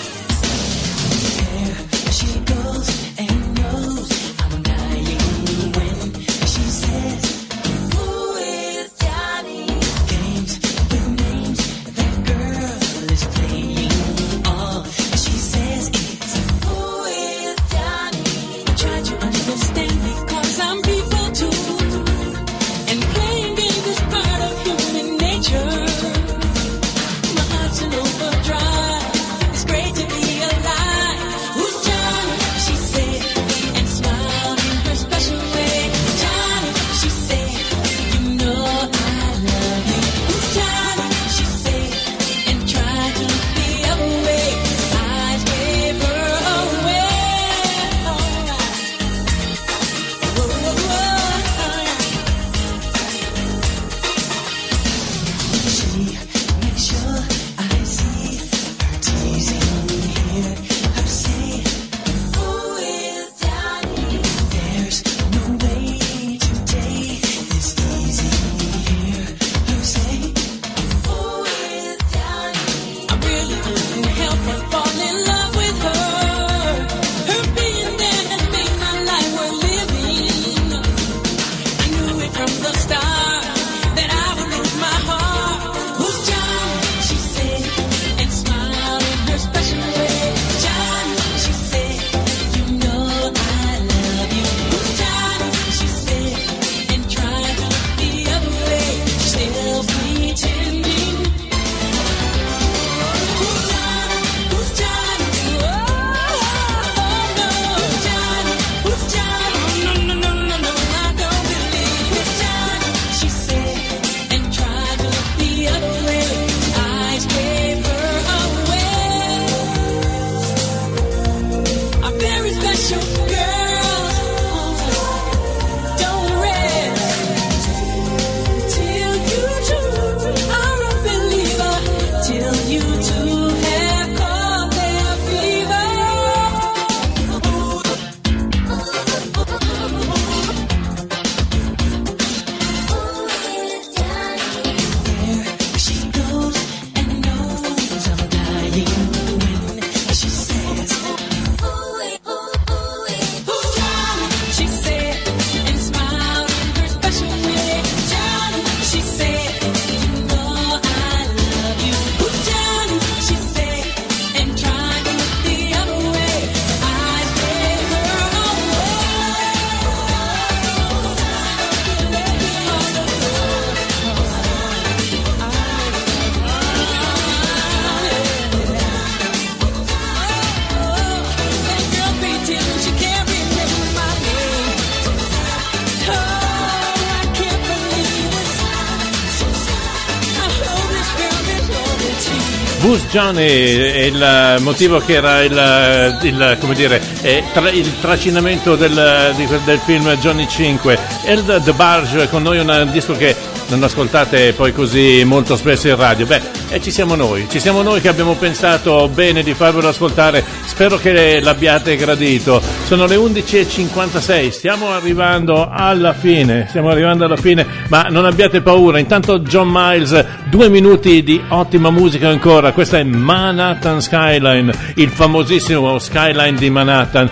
S3: Who's Johnny è il motivo che era il, il come dire è tra, il trascinamento del, di, del film Johnny cinque. Eld DeBarge con noi, un disco che non ascoltate poi così molto spesso in radio. Beh, e ci siamo noi, ci siamo noi che abbiamo pensato bene di farvelo ascoltare. Spero che l'abbiate gradito. Sono le undici e cinquantasei, stiamo arrivando alla fine, stiamo arrivando alla fine, ma non abbiate paura. Intanto John Miles, due minuti di ottima musica ancora. Questa è Manhattan Skyline, il famosissimo Skyline di Manhattan,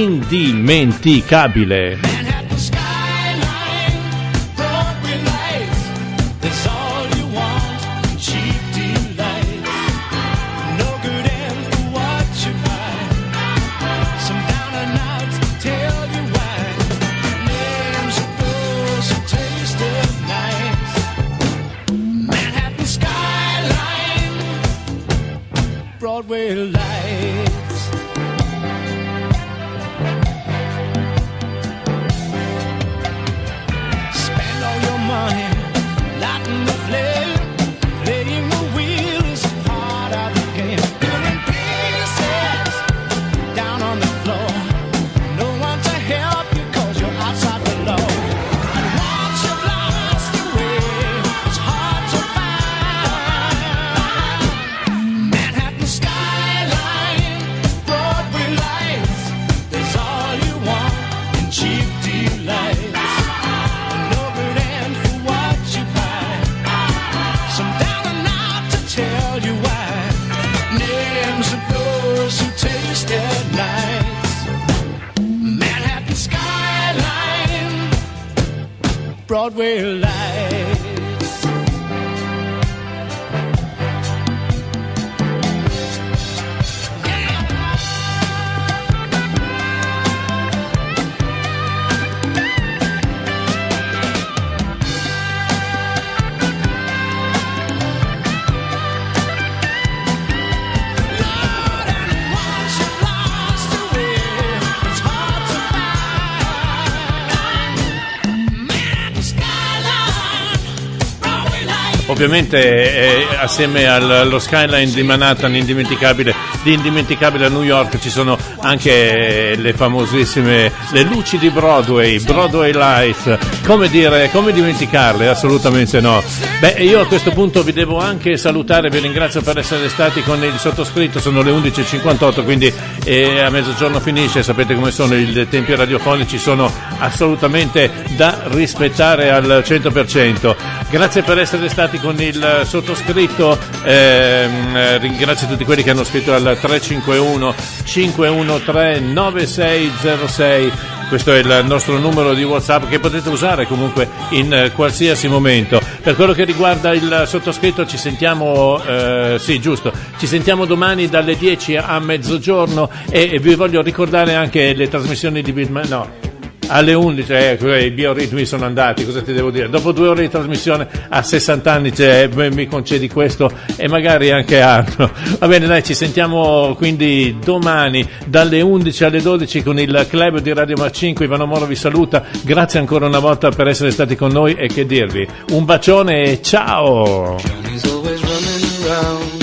S3: indimenticabile.
S5: Broadway lights. Broadway lights.
S3: Ovviamente eh, assieme al- allo skyline di Manhattan indimenticabile, di indimenticabile a New York ci sono anche le famosissime le luci di Broadway, Broadway Lights. Come dire, come dimenticarle? Assolutamente no. Beh, io a questo punto vi devo anche salutare, vi ringrazio per essere stati con il sottoscritto, sono le undici e cinquantotto, quindi eh, a mezzogiorno finisce, sapete come sono i tempi radiofonici, sono assolutamente da rispettare al cento per cento. Grazie per essere stati con il sottoscritto, ehm, ringrazio tutti quelli che hanno scritto al tre cinque uno cinque uno tre nove sei zero sei. Questo è il nostro numero di WhatsApp che potete usare comunque in eh, qualsiasi momento. Per quello che riguarda il sottoscritto ci sentiamo, eh, sì giusto, ci sentiamo domani dalle dieci a mezzogiorno e, e vi voglio ricordare anche le trasmissioni di Bill, no. Alle undici, eh, i bioritmi sono andati, cosa ti devo dire? Dopo due ore di trasmissione a sessanta anni cioè, mi concedi questo e magari anche altro. Va bene, dai, ci sentiamo quindi domani dalle undici alle dodici con il club di Radio Mac cinque. Ivano Moro vi saluta, grazie ancora una volta per essere stati con noi e che dirvi. Un bacione e ciao!
S6: He's always running around.